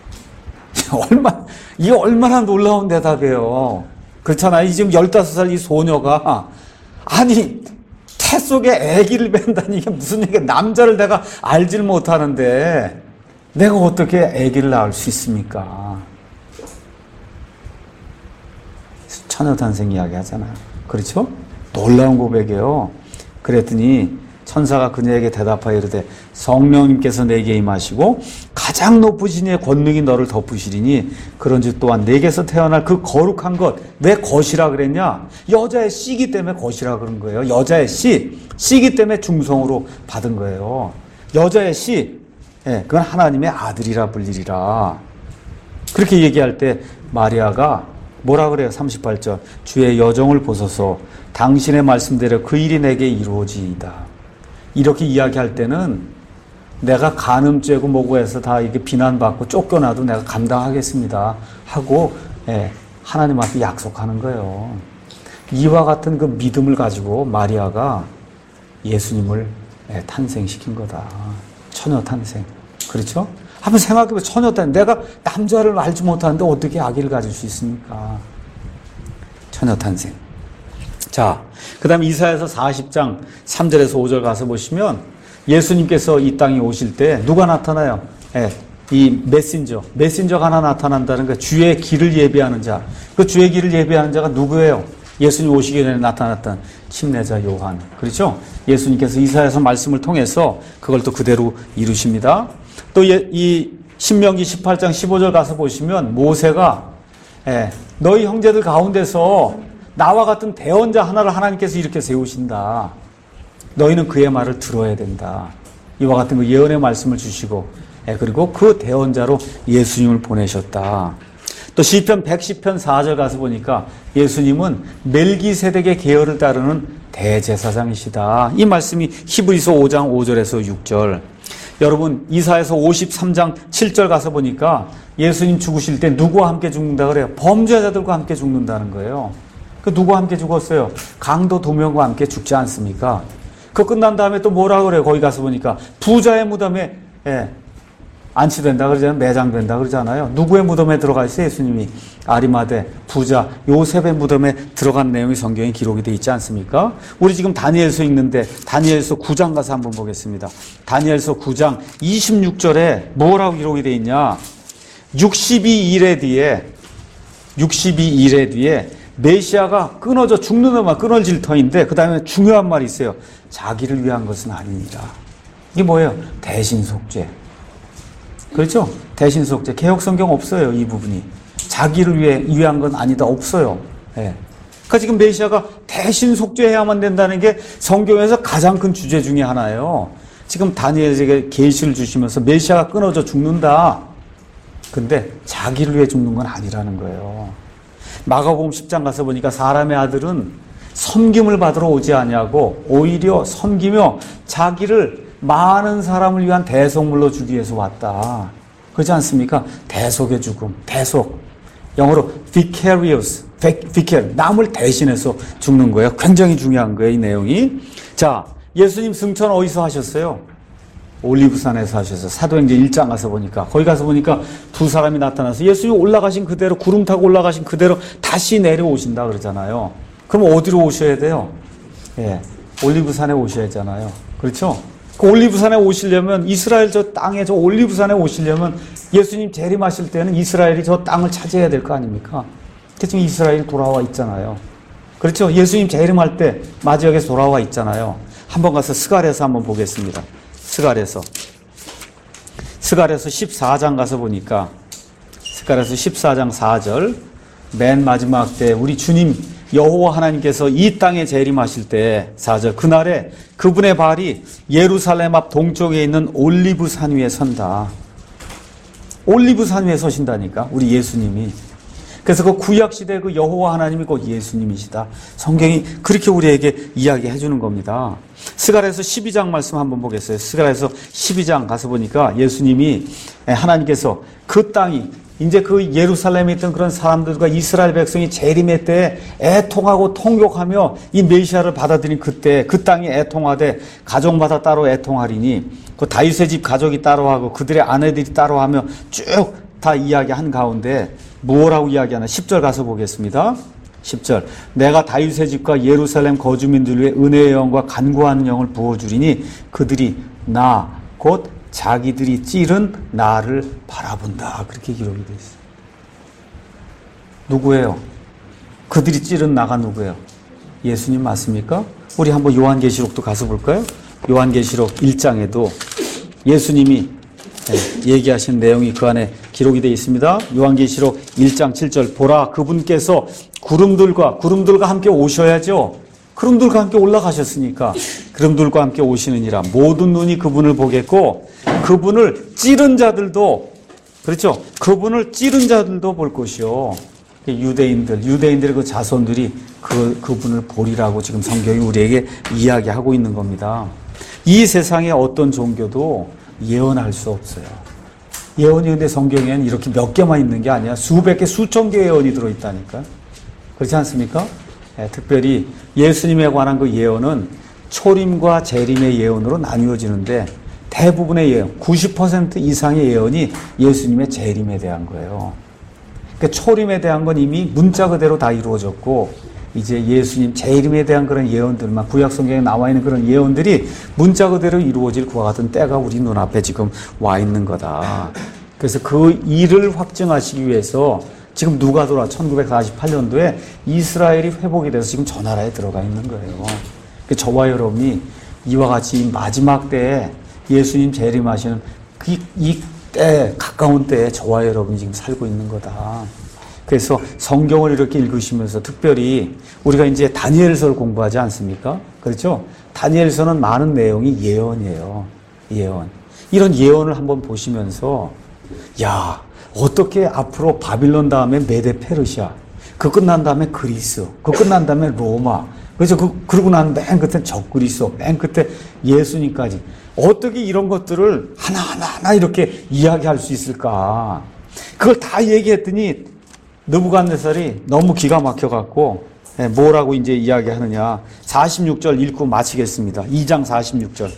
얼마, 이게 얼마나 놀라운 대답이에요. 그렇잖아요. 지금 열다섯 살 이 소녀가, 아니, 태 속에 아기를 뺀다니 이게 무슨 얘기야. 남자를 내가 알질 못하는데, 내가 어떻게 아기를 낳을 수 있습니까? 처녀 탄생 이야기 하잖아요. 그렇죠? 놀라운 고백이에요. 그랬더니, 천사가 그녀에게 대답하여 이르되 성령님께서 내게 임하시고 가장 높으신 이의 권능이 너를 덮으시리니 그런즉 또한 내게서 태어날 그 거룩한 것 왜 것이라 그랬냐? 여자의 씨기 때문에 것이라 그런 거예요. 여자의 씨, 씨기 때문에 중성으로 받은 거예요. 여자의 씨, 예, 그건 하나님의 아들이라 불리리라. 그렇게 얘기할 때 마리아가 뭐라 그래요? 삼십팔 절. 주의 여정을 보소서 당신의 말씀대로 그 일이 내게 이루어지이다. 이렇게 이야기할 때는 내가 간음죄고 뭐고 해서 다 이게 비난받고 쫓겨나도 내가 감당하겠습니다 하고 예, 하나님 앞에 약속하는 거예요. 이와 같은 그 믿음을 가지고 마리아가 예수님을 예, 탄생시킨 거다. 처녀 탄생. 그렇죠? 한번 생각해보면 처녀 탄생. 내가 남자를 알지 못하는데 어떻게 아기를 가질 수 있습니까? 처녀 탄생. 자, 그 다음에 이사야서 사십 장 삼 절에서 오 절 가서 보시면 예수님께서 이 땅에 오실 때 누가 나타나요? 예, 이 메신저, 메신저가 하나 나타난다는 거, 주의 길을 예비하는 자. 그 주의 길을 예비하는 자가 누구예요? 예수님 오시기 전에 나타났던 침례자 요한. 그렇죠? 예수님께서 이사야서 말씀을 통해서 그걸 또 그대로 이루십니다. 또 이 신명기 십팔 장 십오 절 가서 보시면 모세가 예, 너희 형제들 가운데서 나와 같은 대언자 하나를 하나님께서 이렇게 세우신다. 너희는 그의 말을 들어야 된다. 이와 같은 그 예언의 말씀을 주시고 예, 그리고 그 대언자로 예수님을 보내셨다. 또 시편 백십 편 사 절 가서 보니까 예수님은 멜기세덱의 계열을 따르는 대제사장이시다. 이 말씀이 히브리서 오 장 오 절에서 육 절. 여러분 이사야서 오십삼 장 칠 절 가서 보니까 예수님 죽으실 때 누구와 함께 죽는다 그래요? 범죄자들과 함께 죽는다는 거예요. 그 누구와 함께 죽었어요? 강도 두 명과 함께 죽지 않습니까? 그 끝난 다음에 또 뭐라 그래요? 거기 가서 보니까 부자의 무덤에 예, 안치된다 그러잖아요. 매장된다 그러잖아요. 누구의 무덤에 들어가 있어요? 예수님이 아리마대 부자 요셉의 무덤에 들어간 내용이 성경에 기록이 되어 있지 않습니까? 우리 지금 다니엘서 읽는데 다니엘서 구 장 가서 한번 보겠습니다. 다니엘서 구 장 이십육 절에 뭐라고 기록이 되어 있냐? 육십이 일에 뒤에 육십이 일에 뒤에 메시아가 끊어져 죽는 음악 끊어질 터인데 그 다음에 중요한 말이 있어요. 자기를 위한 것은 아닙니다. 이게 뭐예요? 대신속죄. 그렇죠? 대신속죄. 개혁성경 없어요. 이 부분이. 자기를 위해 위한 건 아니다. 없어요. 예. 그러니까 지금 메시아가 대신속죄해야만 된다는 게 성경에서 가장 큰 주제 중에 하나예요. 지금 다니엘에게 계시를 주시면서 메시아가 끊어져 죽는다. 근데 자기를 위해 죽는 건 아니라는 거예요. 마가복음 십 장 가서 보니까 사람의 아들은 섬김을 받으러 오지 아니하고 오히려 섬기며 자기를 많은 사람을 위한 대속물로 주기 위해서 왔다. 그렇지 않습니까? 대속의 죽음, 대속. 영어로 vicarious, vicar, 남을 대신해서 죽는 거예요. 굉장히 중요한 거예요, 이 내용이. 자, 예수님 승천 어디서 하셨어요? 올리브산에서 하셨어요. 사도행전 일 장 가서 보니까 거기 가서 보니까 두 사람이 나타나서 예수님 올라가신 그대로 구름 타고 올라가신 그대로 다시 내려오신다 그러잖아요. 그럼 어디로 오셔야 돼요? 예, 올리브산에 오셔야 하잖아요. 그렇죠? 그 올리브산에 오시려면 이스라엘 저 땅에 저 올리브산에 오시려면 예수님 재림하실 때는 이스라엘이 저 땅을 차지해야 될 거 아닙니까? 지금 이스라엘이 돌아와 있잖아요. 그렇죠? 예수님 재림할 때 마지막에 돌아와 있잖아요. 한번 가서 스갈에서 한번 보겠습니다. 스갈에서 스갈에서 십사 장 가서 보니까 스갈에서 십사 장 사 절 맨 마지막 때 우리 주님 여호와 하나님께서 이 땅에 재림하실 때 사 절 그날에 그분의 발이 예루살렘 앞 동쪽에 있는 올리브산 위에 선다. 올리브산 위에 서신다니까 우리 예수님이. 그래서 그 구약시대 그 여호와 하나님이 곧 예수님이시다. 성경이 그렇게 우리에게 이야기해 주는 겁니다. 스갈에서 십이 장 말씀 한번 보겠어요. 스갈에서 십이 장 가서 보니까 예수님이 하나님께서 그 땅이 이제 그 예루살렘에 있던 그런 사람들과 이스라엘 백성이 재림의 때에 애통하고 통곡하며 이 메시아를 받아들인 그때 그 땅이 애통하되 가족마다 따로 애통하리니 그 다윗의 집 가족이 따로 하고 그들의 아내들이 따로 하며 쭉 다 이야기한 가운데 뭐라고 이야기하나 십 절 가서 보겠습니다. 십 절 내가 다윗의 집과 예루살렘 거주민들 위해 은혜의 영과 간구하는 영을 부어주리니 그들이 나 곧 자기들이 찌른 나를 바라본다. 그렇게 기록이 되어 있어요. 누구예요? 그들이 찌른 나가 누구예요? 예수님 맞습니까? 우리 한번 요한계시록도 가서 볼까요? 요한계시록 일 장에도 예수님이 얘기하신 내용이 그 안에 기록이 되어 있습니다. 요한계시록 일 장 칠 절 보라 그분께서 구름들과 구름들과 함께 오셔야죠. 구름들과 함께 올라가셨으니까 구름들과 함께 오시느니라 모든 눈이 그분을 보겠고 그분을 찌른 자들도, 그렇죠? 그분을 찌른 자들도 볼 것이요. 유대인들, 유대인들의 그 자손들이 그, 그분을 보리라고 지금 성경이 우리에게 이야기하고 있는 겁니다. 이 세상의 어떤 종교도 예언할 수 없어요. 예언이 근데 성경에는 이렇게 몇 개만 있는 게 아니야. 수백 개, 수천 개의 예언이 들어있다니까. 그렇지 않습니까? 네, 특별히 예수님에 관한 그 예언은 초림과 재림의 예언으로 나뉘어지는데 대부분의 예언, 구십 퍼센트 이상의 예언이 예수님의 재림에 대한 거예요. 그러니까 초림에 대한 건 이미 문자 그대로 다 이루어졌고 이제 예수님 재림에 대한 그런 예언들만 구약 성경에 나와 있는 그런 예언들이 문자 그대로 이루어질 그와 같은 때가 우리 눈앞에 지금 와 있는 거다. 그래서 그 일을 확증하시기 위해서 지금 누가 돌아 천구백사십팔 년도에 이스라엘이 회복이 돼서 지금 저 나라에 들어가 있는 거예요. 저와 여러분이 이와 같이 마지막 때에 예수님 재림하시는 그 이 때, 가까운 때에 저와 여러분이 지금 살고 있는 거다. 그래서 성경을 이렇게 읽으시면서 특별히 우리가 이제 다니엘서를 공부하지 않습니까? 그렇죠? 다니엘서는 많은 내용이 예언이에요. 예언. 이런 예언을 한번 보시면서 야, 어떻게 앞으로 바빌론 다음에 메데 페르시아, 그 끝난 다음에 그리스, 그 끝난 다음에 로마, 그래서 그, 그러고 난 맨 끝에 적그리스도, 맨 끝에 예수님까지 어떻게 이런 것들을 하나하나 하나 이렇게 이야기할 수 있을까? 그걸 다 얘기했더니 느부갓네살이 너무 기가 막혀갖고 뭐라고 이제 이야기하느냐. 사십육 절 읽고 마치겠습니다. 이 장 사십육 절.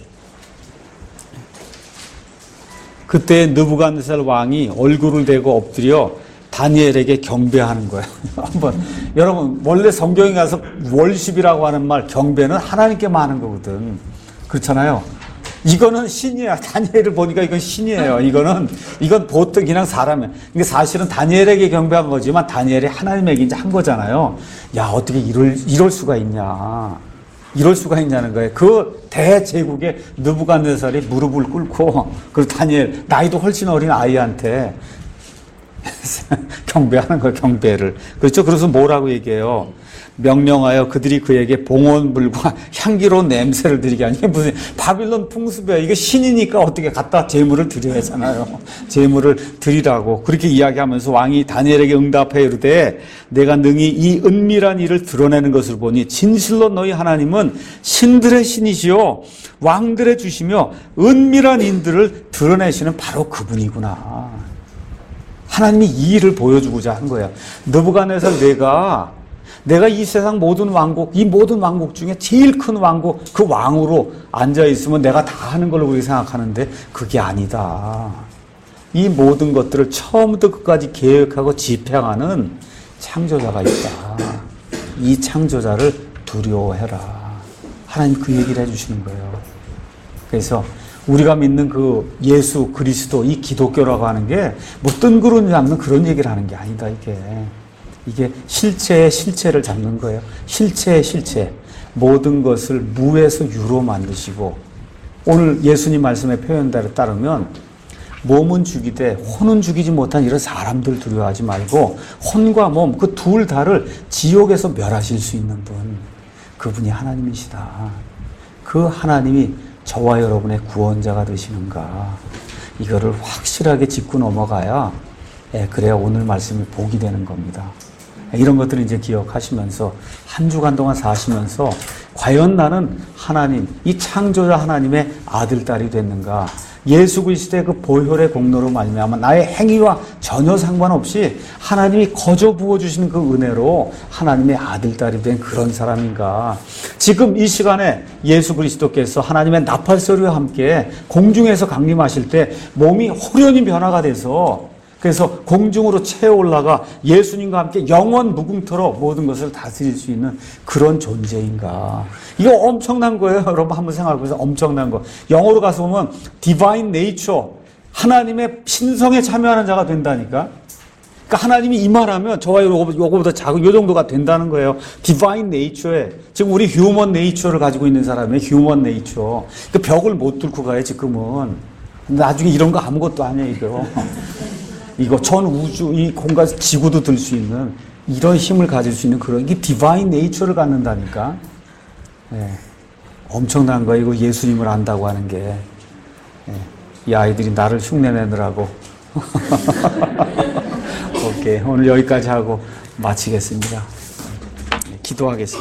그때 느부갓네살 왕이 얼굴을 대고 엎드려 다니엘에게 경배하는 거예요. 한번 여러분 원래 성경에 가서 월십이라고 하는 말 경배는 하나님께만 하는 거거든. 그렇잖아요. 이거는 신이야. 다니엘을 보니까 이건 신이에요. 이거는 이건 보통 그냥 사람이에요. 근데 사실은 다니엘에게 경배한 거지만 다니엘이 하나님에게 이제 한 거잖아요. 야, 어떻게 이럴 이럴 수가 있냐? 이럴 수가 있냐는 거예요. 그 대제국의 느부갓네살이 무릎을 꿇고 그 다니엘 나이도 훨씬 어린 아이한테 경배하는 거예요. 경배를. 그렇죠? 그래서 뭐라고 얘기해요? 명령하여 그들이 그에게 봉헌불과 향기로운 냄새를 드리게 하니. 이게 무슨 바빌론 풍습이야. 이게 신이니까 어떻게 갖다 제물을 드려야 하잖아요. 제물을 드리라고 그렇게 이야기하면서 왕이 다니엘에게 응답해 이르되 내가 능히 이 은밀한 일을 드러내는 것을 보니 진실로 너희 하나님은 신들의 신이시요 왕들의 주시며 은밀한 인들을 드러내시는 바로 그분이구나. 하나님이 이 일을 보여주고자 한 거야. 느부갓네살 내가 내가 이 세상 모든 왕국, 이 모든 왕국 중에 제일 큰 왕국, 그 왕으로 앉아있으면 내가 다 하는 걸로 우리가 생각하는데 그게 아니다. 이 모든 것들을 처음부터 끝까지 계획하고 집행하는 창조자가 있다. 이 창조자를 두려워해라. 하나님 그 얘기를 해주시는 거예요. 그래서 우리가 믿는 그 예수 그리스도, 이 기독교라고 하는 게 뭐 뜬구름 잡는 그런 얘기를 하는 게 아니다, 이게. 이게 실체의 실체를 잡는 거예요. 실체의 실체. 모든 것을 무에서 유로 만드시고, 오늘 예수님 말씀의 표현대로 따르면 몸은 죽이되 혼은 죽이지 못한 이런 사람들 두려워하지 말고 혼과 몸 그 둘 다를 지옥에서 멸하실 수 있는 분, 그분이 하나님이시다. 그 하나님이 저와 여러분의 구원자가 되시는가, 이거를 확실하게 짚고 넘어가야 예, 그래야 오늘 말씀이 복이 되는 겁니다. 이런 것들을 이제 기억하시면서 한 주간 동안 사시면서 과연 나는 하나님, 이 창조자 하나님의 아들, 딸이 됐는가? 예수 그리스도의 그 보혈의 공로로 말미암아 나의 행위와 전혀 상관없이 하나님이 거저 부어주시는 그 은혜로 하나님의 아들, 딸이 된 그런 사람인가? 지금 이 시간에 예수 그리스도께서 하나님의 나팔소리와 함께 공중에서 강림하실 때 몸이 호련히 변화가 돼서 그래서 공중으로 채어 올라가 예수님과 함께 영원 무궁토로 모든 것을 다스릴 수 있는 그런 존재인가. 이거 엄청난 거예요. 여러분 한번 생각해보세요. 엄청난 거. 영어로 가서 보면 divine nature, 하나님의 신성에 참여하는 자가 된다니까. 그러니까 하나님이 이 말하면 저와 요거보다 작은 요 정도가 된다는 거예요. divine nature에. 지금 우리 human nature를 가지고 있는 사람이 human nature. 그 벽을 못 뚫고 가요 지금은. 나중에 이런 거 아무것도 아니에요 이거. 이거 전 우주, 이 공간, 지구도 들 수 있는 이런 힘을 가질 수 있는 그런, 이게 디바인 네이처를 갖는다니까. 예. 엄청난 거예요. 이거 예수님을 안다고 하는 게. 예. 이 아이들이 나를 흉내내느라고. 오케이. 오늘 여기까지 하고 마치겠습니다. 기도하겠습니다.